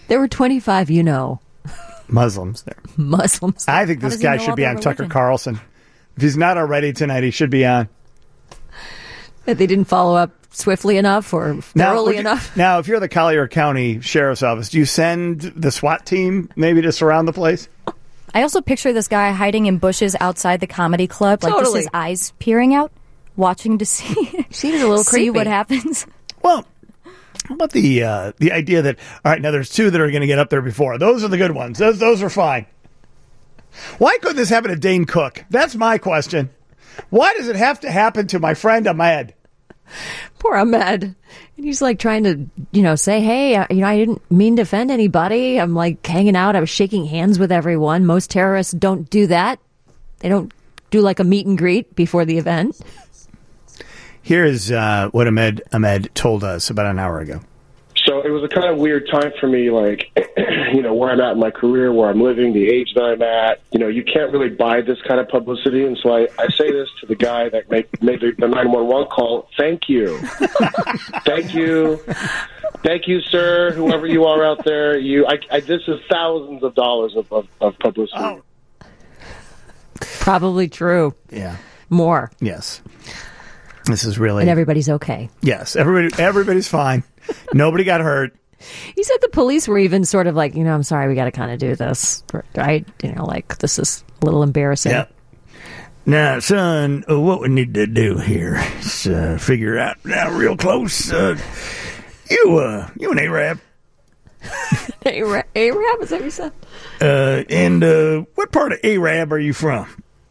There were 25, Muslims there. Muslims. I think How this does he guy know should all be their on Tucker religion? Carlson. If he's not already tonight, he should be on. That they didn't follow up swiftly enough or thoroughly enough. Now, if you're the Collier County Sheriff's Office, do you send the SWAT team maybe to surround the place? I also picture this guy hiding in bushes outside the comedy club, like just Totally. his eyes peering out, watching to see. Seems a little see creepy. what happens. Well, how about the idea that, all right, now there's two that are going to get up there before. Those are the good ones. Those are fine. Why couldn't this happen to Dane Cook? That's my question. Why does it have to happen to my friend Ahmed? Poor Ahmed. And he's like trying to, say, hey, I didn't mean to offend anybody. I'm like hanging out. I was shaking hands with everyone. Most terrorists don't do that. They don't do like a meet and greet before the event. Here is what Ahmed told us about an hour ago. So it was a kind of weird time for me, like, where I'm at in my career, where I'm living, the age that I'm at. You can't really buy this kind of publicity. And so I say this to the guy that made the 911 call. Thank you. Thank you. Thank you, sir, whoever you are out there. This is thousands of dollars of publicity. Oh. Probably true. Yeah. More. Yes. This is really... And everybody's okay. Yes. Everybody's fine. Nobody got hurt. He said the police were even sort of like, I'm sorry, we got to kind of do this, right? Like, this is a little embarrassing. Yeah. Now, son, what we need to do here is figure out now real close. You an Arab? Arab, is that what you said? And what part of Arab are you from?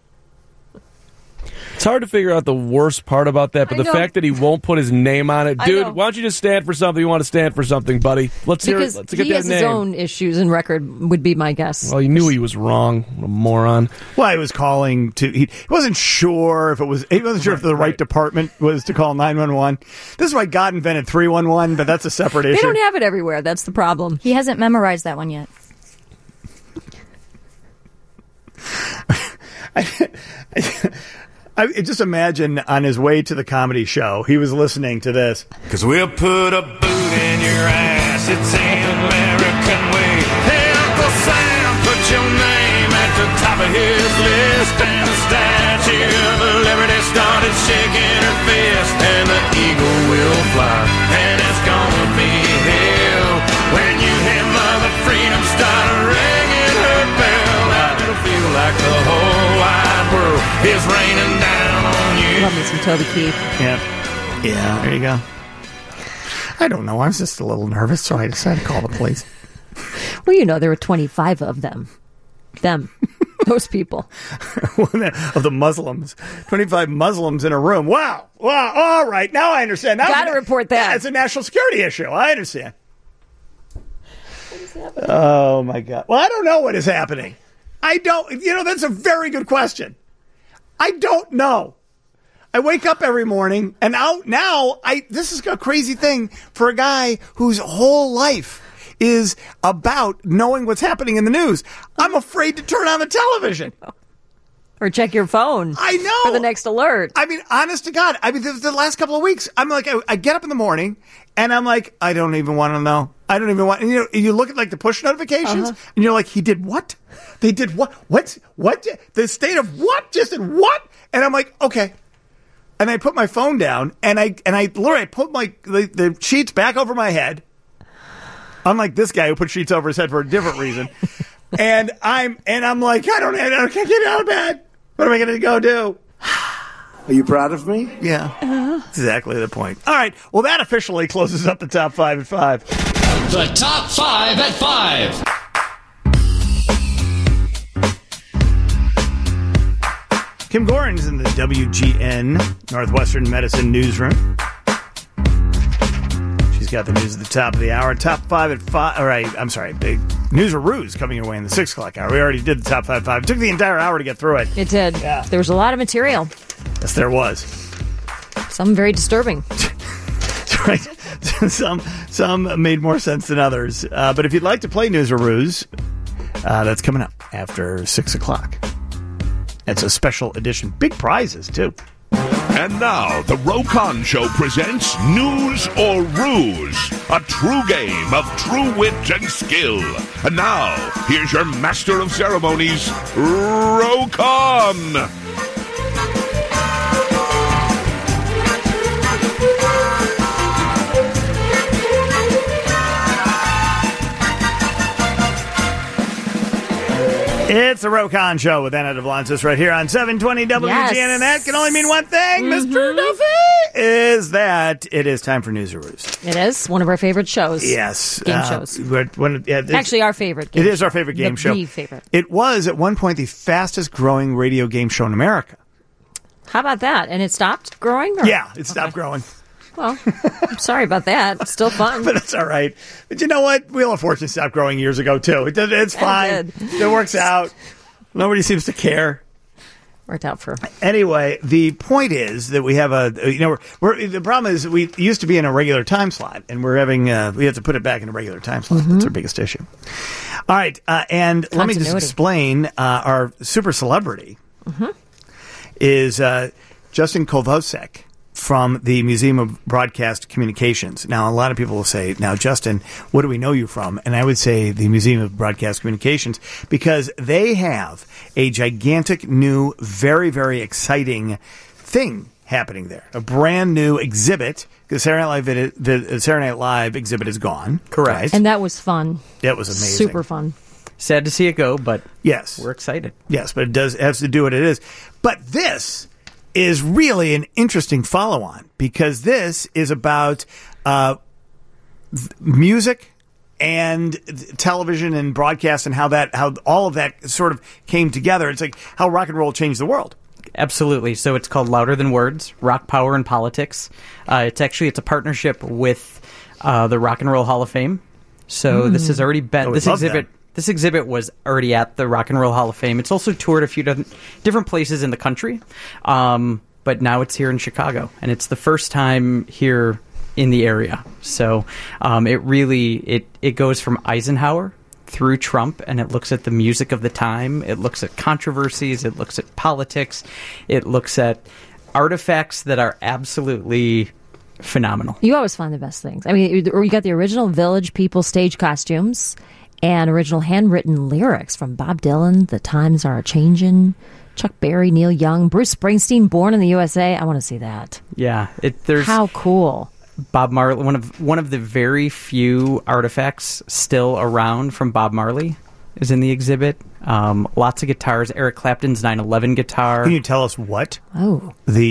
It's hard to figure out the worst part about that, but the fact that he won't put his name on it. Dude, why don't you just stand for something? You want to stand for something, buddy. Let's hear it. Let's get he that has name. his own issues and record, would be my guess. Well, he knew he was wrong. What a moron. Well, he was calling to... He wasn't sure if it was... He wasn't sure if the right department was to call 911. This is why God invented 311, but that's a separate issue. They don't have it everywhere. That's the problem. He hasn't memorized that one yet. I just imagine on his way to the comedy show, he was listening to this. Cause we'll put a boot in your ass. It's the American way. Hey, Uncle Sam, put your name at the top of his list. And the Statue of Liberty started shaking her fist. And the eagle will fly. And it's gonna be hell when you hear Mother Freedom start ringing her bell. It'll feel like the whole wide world is raining down on you. Love me some Toby Keith. Yeah, there you go. I don't know. I was just a little nervous, so I decided to call the police. Well, there were 25 of them. Those people. Of the Muslims. 25 Muslims in a room. Wow. All right. Now I understand. Gotta report that. Yeah, it's a national security issue. I understand. Oh, my God. Well, I don't know what is happening. I don't. That's a very good question. I don't know. I wake up every morning, and now this is a crazy thing for a guy whose whole life is about knowing what's happening in the news. I'm afraid to turn on the television. Or check your phone. I know. For the next alert. I mean, honest to God. I mean, the last couple of weeks, I'm like, I get up in the morning, and I'm like, I don't even want to know. I don't even want. And you look at like the push notifications, and you're like, he did what? They did what? What? The state of what? Just did what? And I'm like, okay. And I put my phone down, and I literally put the sheets back over my head. Unlike this guy who put sheets over his head for a different reason. and I'm like, I can't get out of bed. What am I going to go do? Are you proud of me? Yeah. Exactly the point. All right. Well, that officially closes up the top 5 at 5. The top 5 at 5. Kim Gorin's in the WGN Northwestern Medicine newsroom. She's got the news at the top of the hour. Top 5 at 5. All right. I'm sorry. Big news or ruse coming your way in the 6 o'clock hour. We already did the top 5 at 5. It took the entire hour to get through it. It did. Yeah. There was a lot of material. Yes, there was. Some very disturbing. Right. Some made more sense than others. But if you'd like to play news or ruse, that's coming up after 6 o'clock. It's a special edition. Big prizes, too. And now, the Rokon Show presents News or Ruse, a true game of true wit and skill. And now, here's your master of ceremonies, Rokon. It's the Rokon Show with Anna Devlantis right here on 720 WGN, and that can only mean one thing, Mr. Duffy, is that it is time for News or Ruse. It is one of our favorite shows. Yes. Game shows. Actually, our favorite game It is our favorite game show. The favorite. It was, at one point, the fastest growing radio game show in America. How about that? And it stopped growing? Or? Yeah, it stopped growing. Well, I'm sorry about that. It's still fun. But that's all right. But you know what? Wheel of Fortune stopped growing years ago, too. It's fine. It works out. Nobody seems to care. Worked out for. Anyway, the point is that we have the problem is we used to be in a regular time slot, and we have to put it back in a regular time slot. That's our biggest issue. All right. And let me just explain our super celebrity is Justin Kovacek from the Museum of Broadcast Communications. Now, a lot of people will say, now, Justin, what do we know you from? And I would say the Museum of Broadcast Communications, because they have a gigantic new, very, very exciting thing happening there. A brand new exhibit. The Saturday Night Live exhibit is gone. Correct. Right? And that was fun. That was amazing. Super fun. Sad to see it go, but yes, we're excited. Yes, but it has to do what it is. But this is really an interesting follow-on, because this is about music and television and broadcast and how all of that sort of came together. It's like how rock and roll changed the world. Absolutely. So it's called Louder Than Words, Rock, Power, and Politics. It's a partnership with the Rock and Roll Hall of Fame. So this has already been This exhibit was already at the Rock and Roll Hall of Fame. It's also toured a few different places in the country, but now it's here in Chicago, and it's the first time here in the area. So it goes from Eisenhower through Trump, and it looks at the music of the time. It looks at controversies. It looks at politics. It looks at artifacts that are absolutely phenomenal. You always find the best things. I mean, you got the original Village People stage costumes and original handwritten lyrics from Bob Dylan, The Times Are A-Changin', Chuck Berry, Neil Young, Bruce Springsteen, Born in the USA. I want to see that. Yeah. How cool. Bob Marley, one of the very few artifacts still around from Bob Marley is in the exhibit. Lots of guitars. Eric Clapton's 9/11 guitar. Can you tell us what what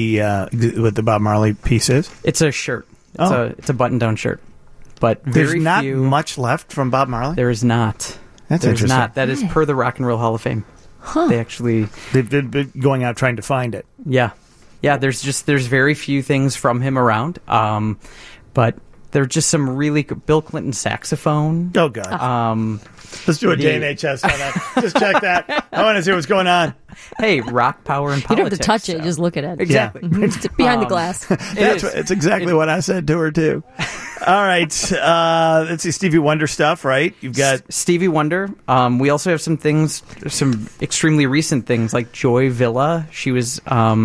the Bob Marley piece is? It's a shirt. It's a button-down shirt. But there's not much left from Bob Marley? There is not. That's There's interesting. not. That is per the Rock and Roll Hall of Fame. Huh. They've been going out trying to find it. Yeah. Yeah, there's very few things from him around. But there's just some really Bill Clinton saxophone. Oh, God. Let's do a DNHS on that. Just check that. I want to see what's going on. Hey, rock, power, and You politics. don't have to touch it. Just look at it. Exactly. Yeah. It's behind the glass. It's exactly what I said to her, too. All right. Let's see. Stevie Wonder stuff, right? You've got Stevie Wonder. We also have some extremely recent things like Joy Villa. She's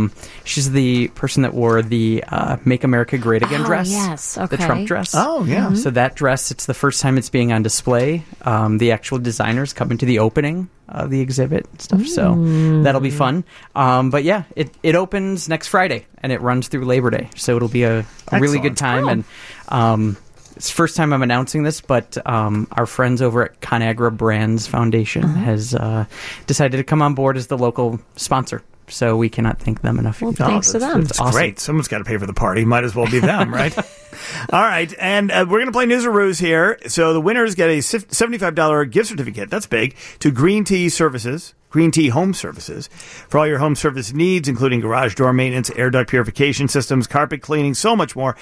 the person that wore the Make America Great Again dress. Yes. Okay. The Trump dress. Oh, yeah. Mm-hmm. So that dress, it's the first time it's being on display. The actual designers come into the opening of the exhibit and stuff. So that'll be fun. But yeah, it opens next Friday and it runs through Labor Day. So it'll be a really good time. And it's the first time I'm announcing this, but our friends over at ConAgra Brands Foundation has decided to come on board as the local sponsor. So we cannot thank them enough. Well, thanks to them. It's awesome. great. Someone's got to pay for the party. Might as well be them, right? All right. And we're going to play News or Ruse here. So the winners get a $75 gift certificate. That's big. To Green Tea Services. Green Tea Home Services for all your home service needs, including garage door maintenance, air duct purification systems, carpet cleaning, so much more.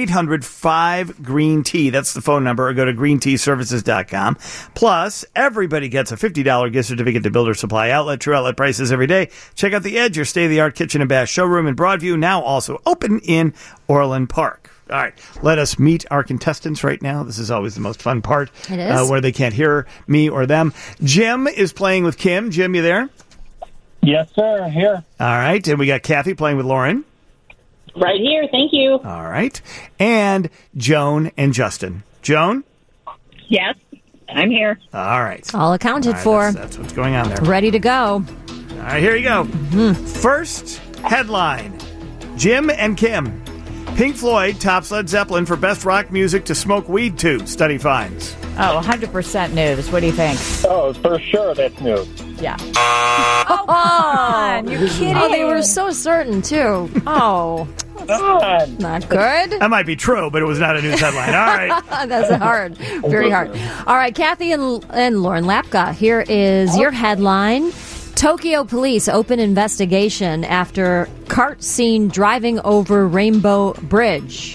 800-5-GREEN-TEA. That's the phone number. Or go to greenteaservices.com. Plus, everybody gets a $50 gift certificate to Builder Supply Outlet. True outlet prices every day. Check out The Edge, your state-of-the-art kitchen and bath showroom in Broadview, now also open in Orland Park. All right, let us meet our contestants right now. This is always the most fun part. It is. Where they can't hear me or them. Jim is playing with Kim. Jim, you there? Yes, sir. Here. All right, and we got Kathy playing with Lauren. Right here. Thank you. All right. And Joan and Justin. Joan? Yes, I'm here. All right. All accounted All for. right, that's what's going on there. Ready to go. All right, here you go. First headline. Jim and Kim. Pink Floyd tops Led Zeppelin for best rock music to smoke weed to, study finds. Oh, 100% news. What do you think? Oh, for sure that's news. Yeah. Oh, come on. You're kidding. Oh, they were so certain, too. Oh. Not good. That might be true, but it was not a news headline. All right. That's hard. Very hard. All right, Kathy and Lauren Lapka, here is your headline. Tokyo police open investigation after cart seen driving over Rainbow Bridge.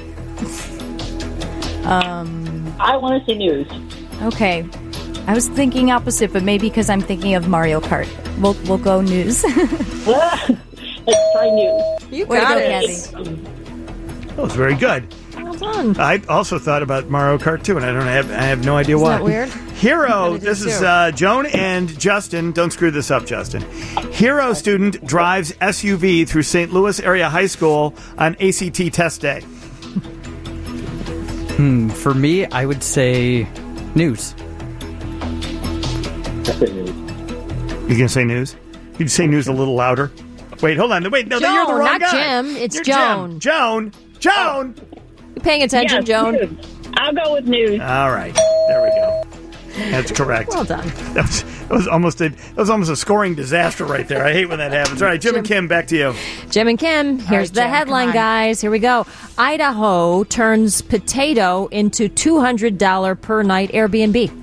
I want to see news. Okay. I was thinking opposite, but maybe because I'm thinking of Mario Kart. We'll go news. Let's try news. You Way to got go, it. Kathy. That was very good. Well done. I also thought about Mario Kart too, and I have no idea why. Isn't that weird? Hero, this is Joan and Justin. Don't screw this up, Justin. Hero student drives SUV through St. Louis area high school on ACT test day. For me, I would say news. You gonna say news? You'd say news a little louder. Wait, hold on. Wait, no, Joan, you're the wrong not guy. Jim. It's You're Joan. Joan. You paying attention, Yes, Joan? news. I'll go with news. All right, there we go. That's correct. Well done. That was almost a scoring disaster right there. I hate when that happens. All right, Jim and Kim, back to you. Jim and Kim, here's right, the Jim, headline, come on. guys. Here we go. Idaho turns potato into $200 per night Airbnb.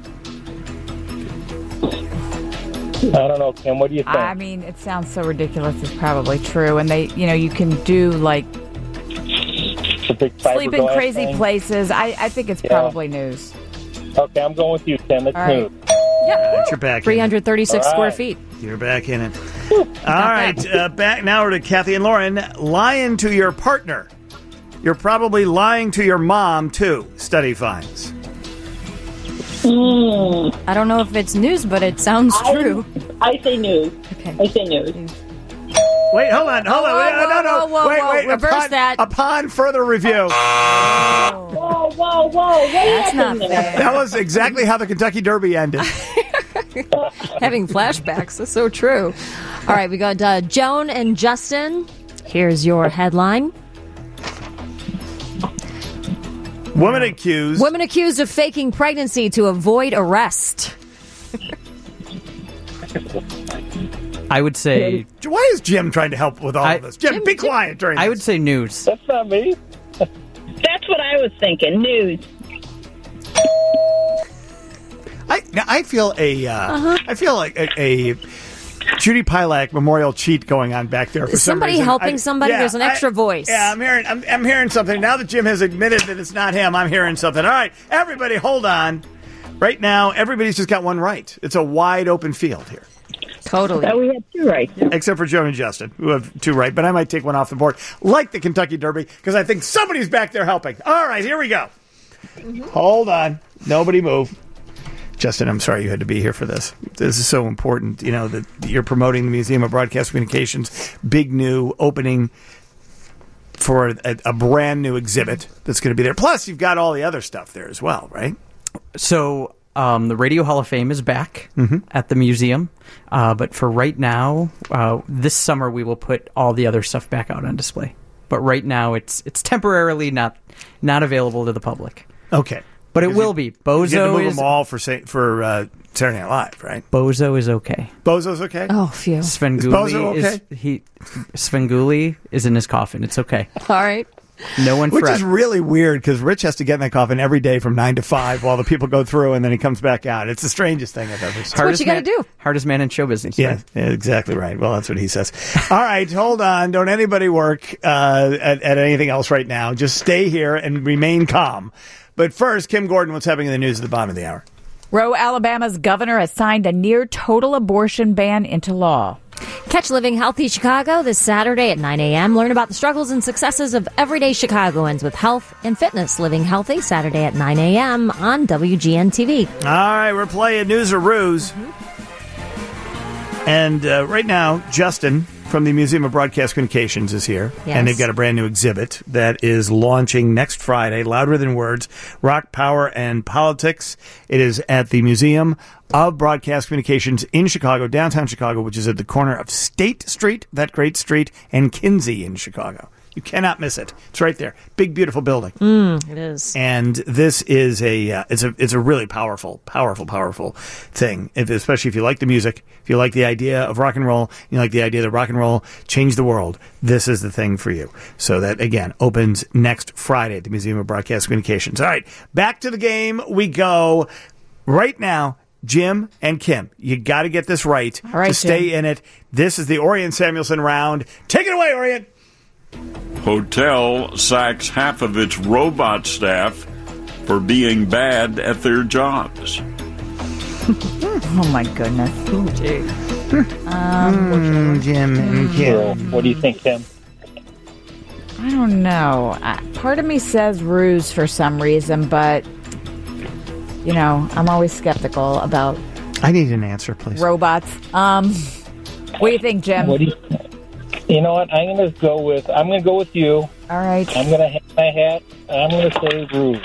I don't know, Kim. What do you think? I mean, it sounds so ridiculous. It's probably true. And they, you can do like The big sleep in fiberglass crazy thing? places. I think it's probably news. Okay, I'm going with you, Tim. It's All right. news. Yep. You're back. 336 All square right. feet. You're back in it. All right, back now to Kathy and Lauren. Lying to your partner. You're probably lying to your mom, too, study finds. I don't know if it's news, but it sounds true. I say news. Okay. I say news. Wait, hold on. whoa, Wait. reverse that. Upon further review. Whoa. That's not fair. That was exactly how the Kentucky Derby ended. Having flashbacks. That's so true. All right, we got Joan and Justin. Here's your headline. Woman accused of faking pregnancy to avoid arrest. I would say. Why is Jim trying to help with all of this? Jim, be quiet during I this. would say news. That's not me. That's what I was thinking. News. I feel I feel like a Judy Pilak memorial cheat going on back there. For Is somebody some reason. helping somebody? There's an extra voice. Yeah, I'm hearing something. Now that Jim has admitted that it's not him, I'm hearing something. All right, everybody, hold on. Right now, everybody's just got one right. It's a wide open field here. Totally. So we have two right. Except for Joan and Justin, who have two right. But I might take one off the board, like the Kentucky Derby, because I think somebody's back there helping. All right, here we go. Hold on. Nobody move. Justin, I'm sorry you had to be here for this. This is so important, that you're promoting the Museum of Broadcast Communications' big new opening for a brand new exhibit that's going to be there. Plus, you've got all the other stuff there as well, right? So the Radio Hall of Fame is back at the museum, but for right now, this summer we will put all the other stuff back out on display. But right now, it's temporarily not available to the public. Okay. But it will be. Bozo you get to move is them all for Saturday Night Live, right? Bozo is okay. Bozo's okay. Oh, phew. Bozo okay? Svengoolie is in his coffin. It's okay. All right. No one Which fret. is really weird because Rich has to get in that coffin every day from 9 to 5 while the people go through and then he comes back out. It's the strangest thing I've ever seen. That's what you got to do. Hardest man in show business. Yeah, right? yeah, exactly right. Well, that's what he says. All right, hold on. Don't anybody work at anything else right now. Just stay here and remain calm. But first, Kim Gordon, what's happening in the news at the bottom of the hour? Roe, Alabama's governor has signed a near-total abortion ban into law. Catch Living Healthy Chicago this Saturday at 9 a.m. Learn about the struggles and successes of everyday Chicagoans with health and fitness. Living Healthy, Saturday at 9 a.m. on WGN-TV. All right, we're playing News or Ruse. And right now, Justin from the Museum of Broadcast Communications is here, Yes. and they've got a brand new exhibit that is launching next Friday, Louder Than Words, Rock, Power, and Politics. It is at the Museum of Broadcast Communications in Chicago, downtown Chicago, which is at the corner of State Street, that great street, and Kinsey in Chicago. You cannot miss it. It's right there. Big, beautiful building. It is. And this is it's a really powerful thing. Especially if you like the music, if you like the idea of rock and roll, you like the idea that rock and roll changed the world. This is the thing for you. So that again opens next Friday at the Museum of Broadcast Communications. All right, back to the game we go. Right now, Jim and Kim, you got to get this right, to stay in it. This is the Orient Samuelson round. Take it away, Orient. Hotel sacks half of its robot staff for being bad at their jobs. Oh my goodness. Jim and Kim. What do you think, Kim? I don't know. Part of me says ruse for some reason, but I'm always skeptical about I need an answer, please. robots. What do you think, Jim? What do you know what? I'm going to go with you. All right. I'm going to hang my hat. I'm going to say ruse.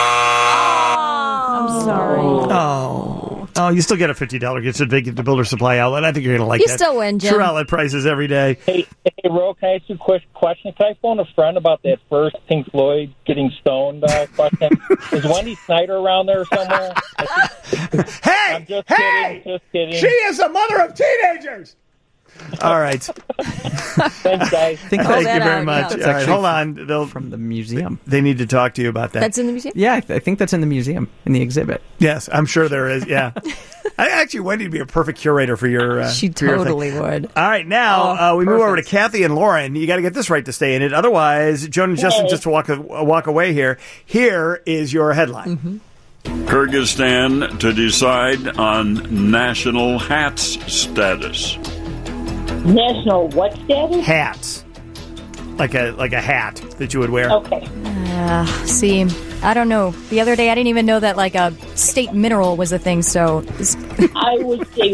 I'm sorry. Oh, you still get a $50 gift certificate to Builder Supply Outlet. I think you're going to like You that. still win, Jim. True outlet prices every day. Hey, Ro, can I ask you a quick question? Can I phone a friend about that first Pink Floyd getting stoned question? Is Wendy Snyder around there somewhere? Hey! I'm just kidding. She is the mother of teenagers! All right. Thanks, guys. Thank you very much. It's All right, actually hold on. from the museum. They need to talk to you about that. That's in the museum? Yeah, I think that's in the museum, in the exhibit. Yes, I'm sure there is, yeah. Actually, Wendy would be a perfect curator for your She for your totally thing. would. All right, now we move over to Kathy and Lauren. You got to get this right to stay in it. Otherwise, Joan and Justin just walk away here. Here is your headline. Kyrgyzstan to decide on national hats status. National what status? Hats. Like a hat that you would wear. Okay. See, I don't know. The other day, I didn't even know that like a state mineral was a thing. So I would say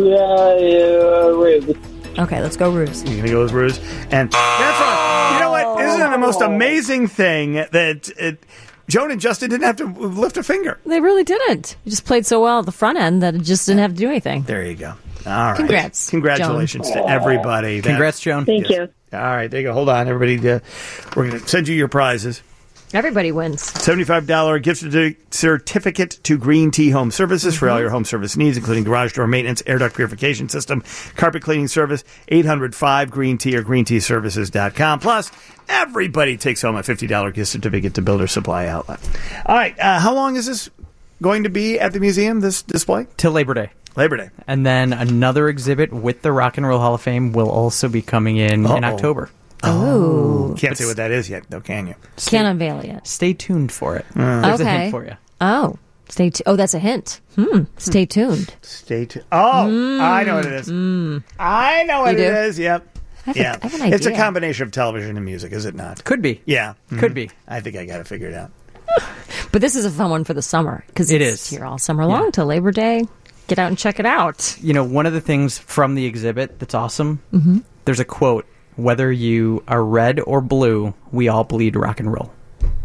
ruse. Okay, let's go ruse. You're gonna go with ruse, and that's right. You know what? Isn't it the most amazing thing that Joan and Justin didn't have to lift a finger? They really didn't. You just played so well at the front end that it just didn't have to do anything. There you go. All right. Congrats, Congratulations to everybody. Congrats, Joan. Thank you. All right, there you go. Hold on, everybody. We're going to send you your prizes. Everybody wins. $75 gift certificate to Green Tea Home Services for all your home service needs, including garage door maintenance, air duct purification system, carpet cleaning service, 800-5-GREEN-TEA or greenteaservices.com. Plus, everybody takes home a $50 gift certificate to Builder Supply Outlet. All right, how long is this going to be at the museum, this display? Till Labor Day. Labor Day. And then another exhibit with the Rock and Roll Hall of Fame will also be coming in October. Oh. Can't say what that is yet, though, can you? Can't unveil it yet. Stay tuned for it. There's a hint for you. Oh, stay tuned. Oh, that's a hint. Stay tuned. Stay tuned. Oh, I know what it is. I know what You it do? is. Yep. I have an It's a idea. combination of television and music, is it not? Could be. Yeah. Could be. I think I got to figure it out. But this is a fun one for the summer because It it's is. here all summer long till Labor Day. Get out and check it out. You know, one of the things from the exhibit that's awesome, there's a quote, whether you are red or blue, we all bleed rock and roll.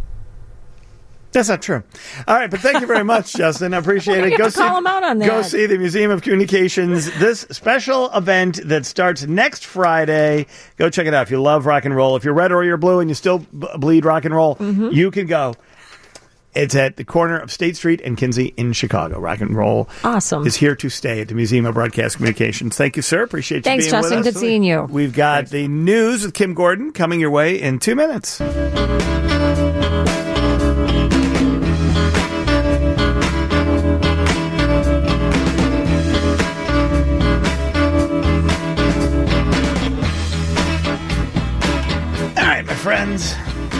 That's not true. All right, but thank you very much, Justin. I appreciate it. Go call him out on that. Go see the Museum of Communications, this special event that starts next Friday. Go check it out. If you love rock and roll, if you're red or you're blue and you still bleed rock and roll, you can go. It's at the corner of State Street and Kinsey in Chicago. Rock and roll is here to stay at the Museum of Broadcast Communications. Thank you, sir. Appreciate you Thanks, being Justin. with us. Good seeing you. We've got the news with Kim Gordon coming your way in 2 minutes. All right, my friends.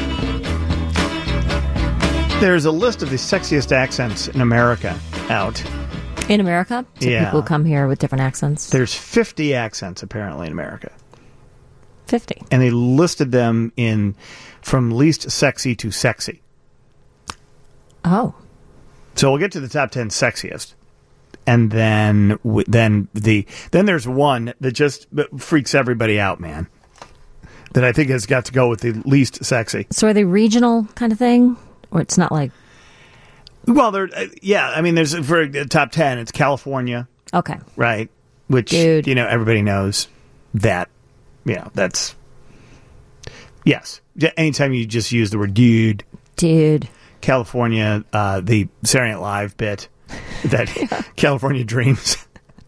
There's a list of the sexiest accents in America out. In America? So Yeah. people come here with different accents. There's 50 accents apparently in America. 50. And they listed them in from least sexy to sexy. Oh. So we'll get to the top 10 sexiest. And then there's one that just freaks everybody out, man. That I think has got to go with the least sexy. So are they regional kind of thing? Or it's not like... Well, I mean, there's for the top 10, it's California. Okay. Right? Which, Dude. Everybody knows that, that's... Yes. Anytime you just use the word dude. California, the Saturday Night Live bit, that California Dreams,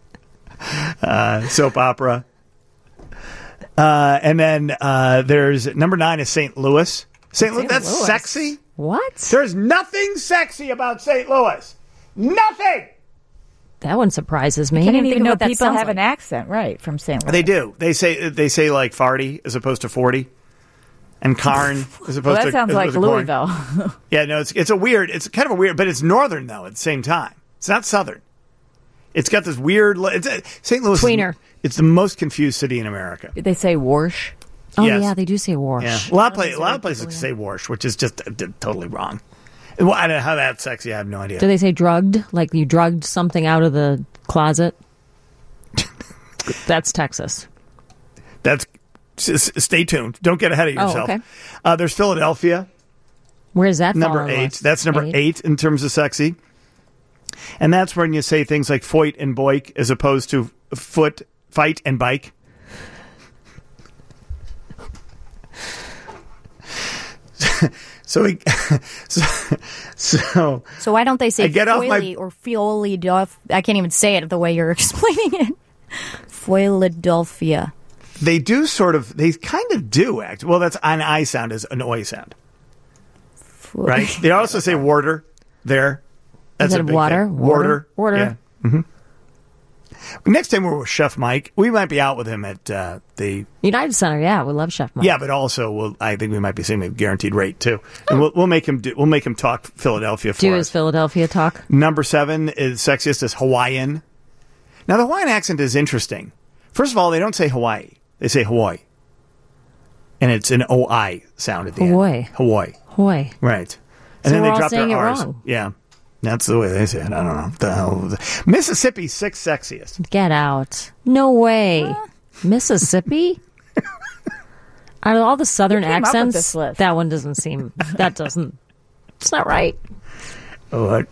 soap opera. And then there's number 9 is St. Louis. St. Louis, that's Louis. sexy? What? There's nothing sexy about St. Louis. Nothing! That one surprises me. I didn't even think of know what that people sounds have an like. accent, right, from St. Louis. They do. They say like farty as opposed to 40. And Carn as opposed Well, that to... sounds as like opposed to corn. Louisville. Yeah, no, it's kind of a weird, but it's northern though at the same time. It's not southern. It's got this weird. St. Louis. Tweener. It's the most confused city in America. They say Warsh. Oh, Yes. yeah, they do say Warsh. Yeah, a lot of places say Warsh, which is just totally wrong. Well, I don't know how that's sexy. I have no idea. Do they say drugged? Like you drugged something out of the closet? That's Texas. That's. Stay tuned. Don't get ahead of yourself. okay. There's Philadelphia. Where is that? Number fall on the 8. list? That's number 8 in terms of sexy. And that's when you say things like foit and boik as opposed to foot, fight, and bike. So why don't they say I get off my- foily or Philadelphia? I can't even say it the way you're explaining it. Philadelphia. They do they kind of do act. Well, that's an I sound is an oi sound. Right? They also say water there. That's Is a it big water? thing. Water? Yeah. Mm-hmm. Next time we're with Chef Mike, we might be out with him at the United Center. Yeah, we love Chef Mike. Yeah, but also I think we might be seeing a guaranteed rate too, and we'll make him talk Philadelphia for Do us. his Philadelphia talk. Number 7 is sexiest is Hawaiian. Now the Hawaiian accent is interesting. First of all, they don't say Hawaii; they say Hawaii, and it's an OI sound at the end. Hawaii. Hawaii. Right. So And then we're they all drop saying their it R's. wrong. Yeah. That's the way they say it. I don't know. What the hell. Mississippi's 6th sexiest. Get out. No way. Mississippi? Out of all the southern Who came up with accents, this list? that one doesn't seem... It's not right. What?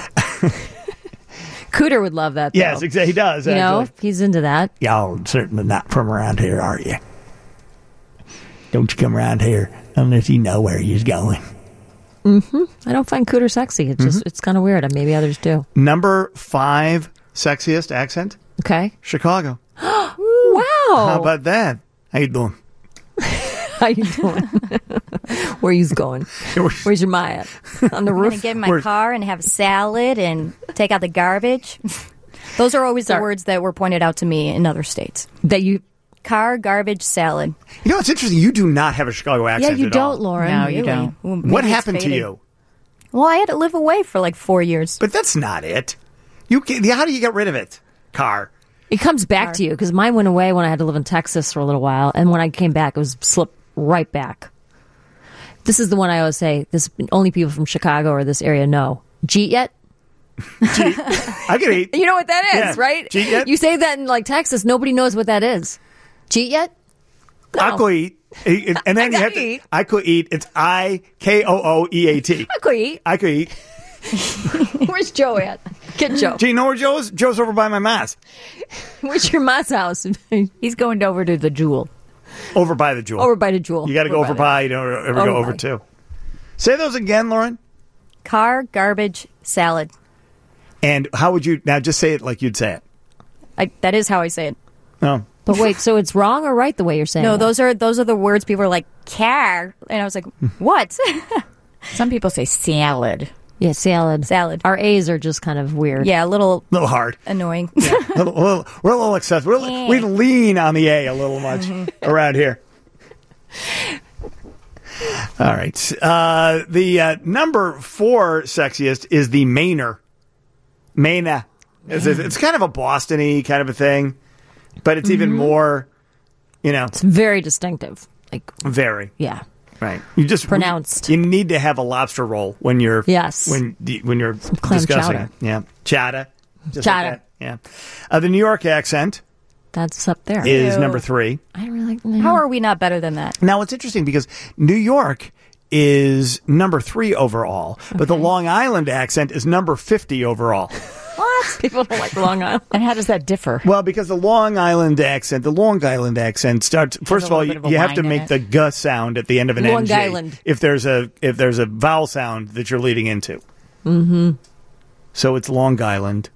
Cooter would love that, though. Yes, exactly. He does, You know, actually. he's into that. Y'all certainly not from around here, are you? Don't you come around here unless you know where you're going. I don't find Cooter sexy. It's just, it's kind of weird. Maybe others do. Number 5 sexiest accent? Okay. Chicago. Wow. How about that? How you doing? How you doing? Where you going? Where's your Maya? On the I'm roof? going to get in my car and have salad and take out the garbage. Those are always the words that were pointed out to me in other states. That you... Car, garbage, salad. You know, it's interesting. You do not have a Chicago accent you at don't, all. Lauren. No, you don't. Well, maybe What it's happened to faded. you? Well, I had to live away for like 4 years. But that's not it. How do you get rid of it? Car. It comes back to you, because mine went away when I had to live in Texas for a little while, and when I came back, it was slipped right back. This is the one I always say, this only people from Chicago or this area know. Jeet yet? I can eat. You know what that is, Yeah. right? Jeet yet? You say that in like Texas, nobody knows what that is. Jeet yet? No. I could eat. And then you have to eat. I could eat. It's IKOOEAT. I could eat. I could eat. Where's Joe at? Get Joe. Do you know where Joe is? Joe's over by my ma's. Where's your ma's house? He's going over to the Jewel. Over by the Jewel. Over by the Jewel. You got to go over by. You don't ever go over by. to. Say those again, Lauren. Car, garbage, salad. And how would you now? Just say it like you'd say it. That is how I say it. Oh. But wait, so it's wrong or right the way you're saying No, it? those are the words people are like, car. And I was like, what? Some people say salad. Yeah, salad. Salad. Our A's are just kind of weird. Yeah, a little hard. annoying. We're a little excessive. We lean on the A a little much around here. All right. The number 4 sexiest is the Mainer. Maina. It's kind of a Boston-y kind of a thing, but it's even more, It's very distinctive. Like, very. yeah. Right. You just Pronounced. You need to have a lobster roll when you're Yes. when you're clam discussing chowder. it. Yeah. Chowder. Just Chata. like that. Yeah. The New York accent That's up there. is Ew. number 3. I don't really like. How are we not better than that? Now, it's interesting because New York is number 3 overall, but the Long Island accent is number 50 overall. What? People don't like Long Island. And how does that differ? Well, because the Long Island accent starts. First of all, little bit of a you have to whine in make it. the G sound at the end of an Long NG Island. if there's a vowel sound that you're leading into. Mm-hmm. So it's Long Island.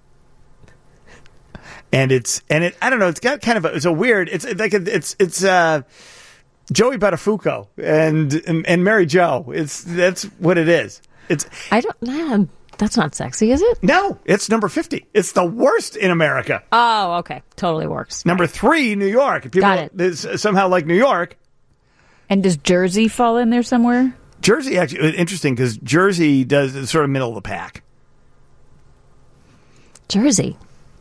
And I don't know, it's got kind of it's a weird, it's like it's Joey Buttafuoco and Mary Jo. That's what it is. That's not sexy, is it? No, it's number 50. It's the worst in America. Oh, okay. Totally works. Number 3, New York. People Got it. somehow like New York. And does Jersey fall in there somewhere? Jersey, actually, interesting because Jersey is sort of middle of the pack. Jersey.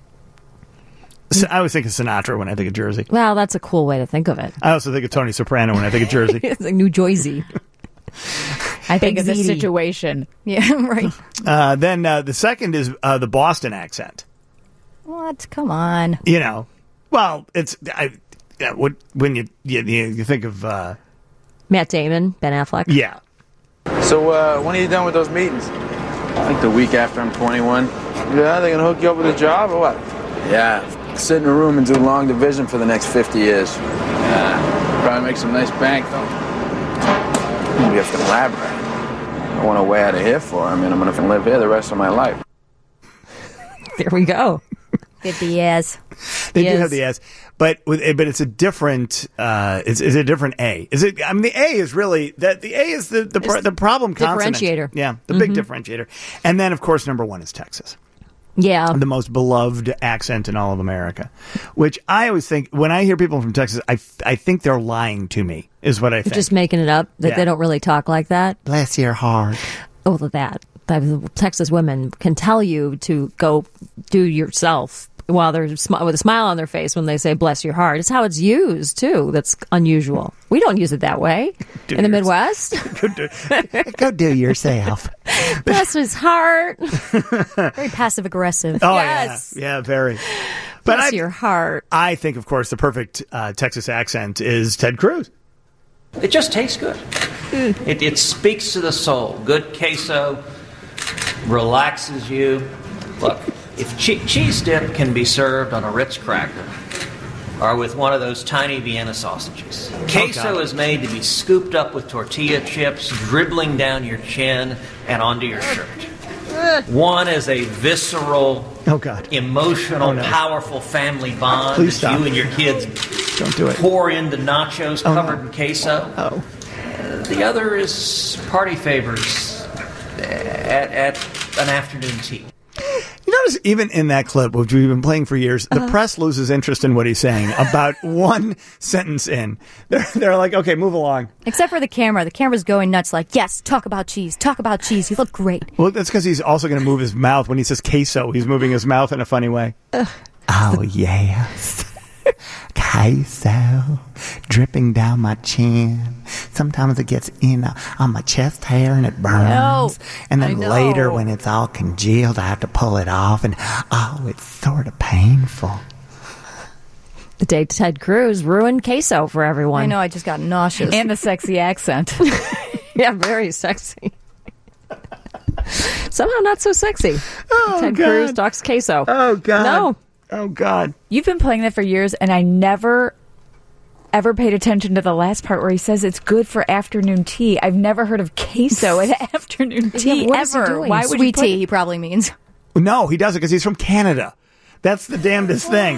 So I always think of Sinatra when I think of Jersey. Well, that's a cool way to think of it. I also think of Tony Soprano when I think of Jersey. It's like New Jersey. I think of the Ziti. situation. Yeah, right. Then the second is the Boston accent. What? Come on. You know, well, it's when you think of Matt Damon, Ben Affleck. yeah. So when are you done with those meetings? I think the week after I'm 21. Yeah, they gonna hook you up with a job or what? Yeah, sit in a room and do long division for the next 50 years. Yeah, probably make some nice bank though. We have to elaborate. I want a way out of here for. I mean, I'm gonna live here the rest of my life. There we go. 50 years. They do have the S, but it's a different. It's a different A. Is it? I mean, the A is really that. The A is the problem consonant. Differentiator. Yeah, the big differentiator. And then, of course, number 1 is Texas. Yeah. The most beloved accent in all of America, which I always think when I hear people from Texas, I think they're lying to me. Is what I They're think. just making it up that they don't really talk like that. Bless your heart. Oh, that Texas women can tell you to go do yourself while they're with a smile on their face when they say "bless your heart." It's how it's used too. That's unusual. We don't use it that way in the Midwest. Go do yourself. Bless his heart. Very passive aggressive. Oh Yes. yeah, very. Bless your heart. I think, of course, the perfect Texas accent is Ted Cruz. It just tastes good. It speaks to the soul. Good queso relaxes you. Look, if cheese dip can be served on a Ritz cracker or with one of those tiny Vienna sausages, queso is made to be scooped up with tortilla chips, dribbling down your chin and onto your shirt. One is a visceral, emotional, powerful family bond Please that stop. you and your kids Don't do it. pour into nachos covered in queso. The other is party favors at an afternoon tea. You notice even in that clip, which we've been playing for years, the press loses interest in what he's saying about one sentence in. They're like, okay, move along. Except for the camera. The camera's going nuts like, yes, talk about cheese. Talk about cheese. You look great. Well, that's because he's also going to move his mouth. When he says queso, he's moving his mouth in a funny way. Oh, yes. Queso dripping down my chin. Sometimes it gets in on my chest hair and it burns. And then later when it's all congealed, I have to pull it off. And, oh, it's sort of painful. The day Ted Cruz ruined queso for everyone. I know, I just got nauseous. And the sexy accent. Yeah, very sexy. Somehow not so sexy. Oh, Ted God. Cruz talks queso. Oh, God. No. Oh, God. You've been playing that for years, and I never, ever paid attention to the last part where he says it's good for afternoon tea. I've never heard of queso at afternoon tea what is he ever. doing? Why would Sweet you put tea, he probably means. No, he doesn't because he's from Canada. That's the damnedest thing.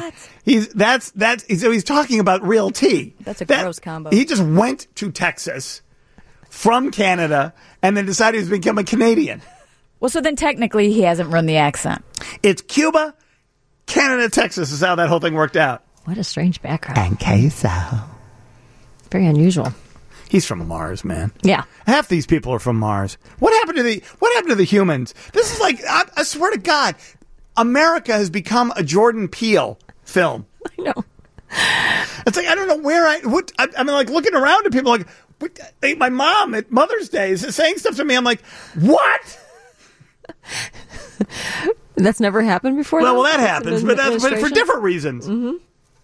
So he's talking about real tea. That's a gross combo. He just went to Texas from Canada and then decided he was become a Canadian. Well, so then technically he hasn't run the accent. It's Cuba, Canada, Texas is how that whole thing worked out. What a strange background. And queso. Very unusual. He's from Mars, man. Yeah. Half these people are from Mars. What happened to the humans? This is like, I swear to God, America has become a Jordan Peele film. I know. It's like, I don't know where I mean, like looking around at people like my mom at Mother's Day is saying stuff to me. I'm like, what? That's never happened before? Well, though? that happens, but that's for different reasons. Mm-hmm.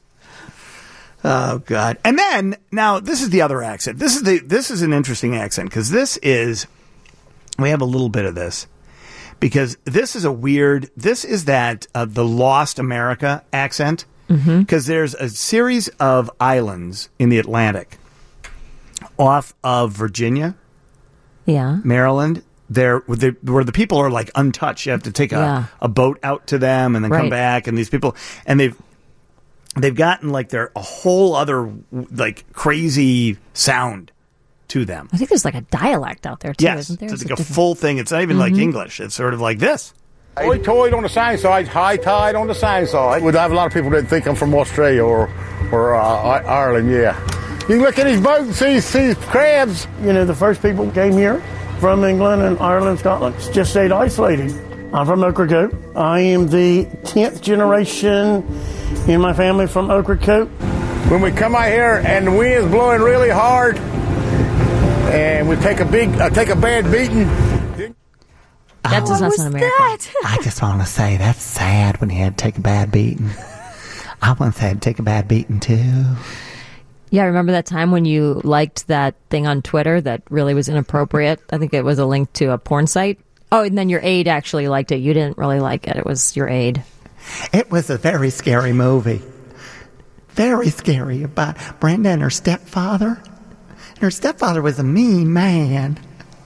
Oh, God. And then, now, this is the other accent. This is an interesting accent, because we have a little bit of this. Because this is the Lost America accent. Because there's a series of islands in the Atlantic off of Virginia, Maryland, where the people are like untouched. You have to take a boat out to them and then come back. And these people, and they've gotten like a whole other like crazy sound to them. I think there's like a dialect out there too, yes, isn't there? It's like a full thing. It's not even like English. It's sort of like this. High tide on the sand side, high tide on the sand side. We'd have a lot of people that think I'm from Australia or Ireland, yeah. You can look at his boat and see crabs. You know, the first people came here from England and Ireland, Scotland, just stayed isolated. I'm from Ocracoke. I am the 10th generation in my family from Ocracoke. When we come out here and the wind's blowing really hard and we take a bad beating. That does not sound American. I just want to say that's sad when he had to take a bad beating. I once had to take a bad beating too. Yeah, remember that time when you liked that thing on Twitter that really was inappropriate? I think it was a link to a porn site. Oh, and then your aide actually liked it. You didn't really like it. It was your aide. It was a very scary movie. Very scary about Brenda and her stepfather. And her stepfather was a mean man.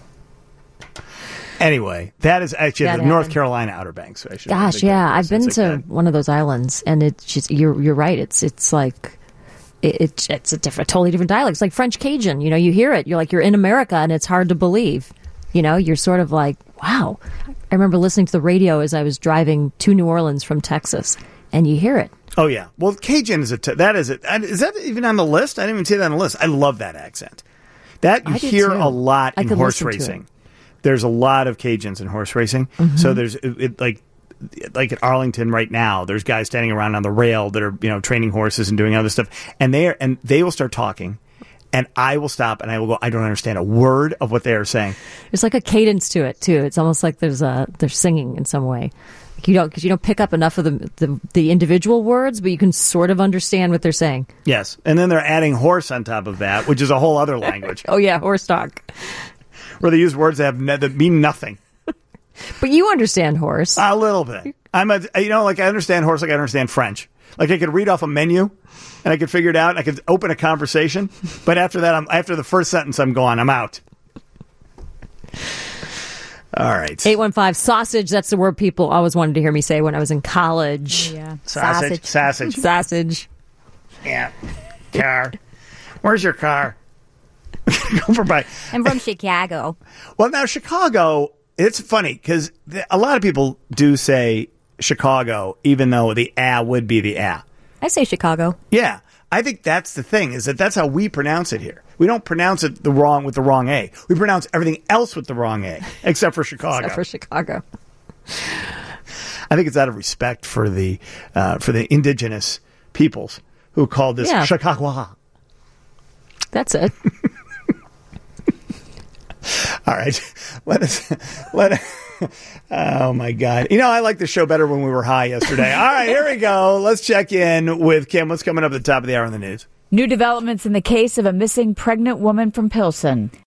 Anyway, that is actually the North Carolina Outer Banks. Gosh, yeah, I've been to one of those islands, and it's just you're right. It's like it's a totally different dialect. It's like French Cajun. You know, you hear it, you're like you're in America, and it's hard to believe. You know, you're sort of like, wow. I remember listening to the radio as I was driving to New Orleans from Texas, and you hear it. Oh yeah, well, Cajun is is that even on the list? I didn't even see that on the list. I love that accent. That you hear a lot in horse racing. There's a lot of Cajuns in horse racing. Mm-hmm. So there's like at Arlington right now, there's guys standing around on the rail that are training horses and doing other stuff, and they will start talking, and I will stop and I will go, I don't understand a word of what they are saying. There's like a cadence to it too. It's almost like they're singing in some way. Because you don't pick up enough of the individual words, but you can sort of understand what they're saying. Yes, and then they're adding horse on top of that, which is a whole other language. Oh yeah, horse talk. Where they use words that mean nothing. But you understand horse. A little bit. I understand horse like I understand French. Like I could read off a menu and I could figure it out and I could open a conversation. But after that, after the first sentence, I'm gone. I'm out. All right. 815 sausage. That's the word people always wanted to hear me say when I was in college. Yeah. Sausage. Yeah. Car. Where's your car? I'm from Chicago. Well, now Chicago, it's funny because a lot of people do say Chicago, even though the "a" would be the "a." I say Chicago. Yeah, I think that's the thing, is that's how we pronounce it here. We don't pronounce it with the wrong "a." We pronounce everything else with the wrong "a," except for Chicago. I think it's out of respect for the indigenous peoples who called this Chicago. That's it. All right, let us. Oh my God! I like the show better when we were high yesterday. All right, here we go. Let's check in with Kim. What's coming up at the top of the hour in the news? New developments in the case of a missing pregnant woman from Pilsen.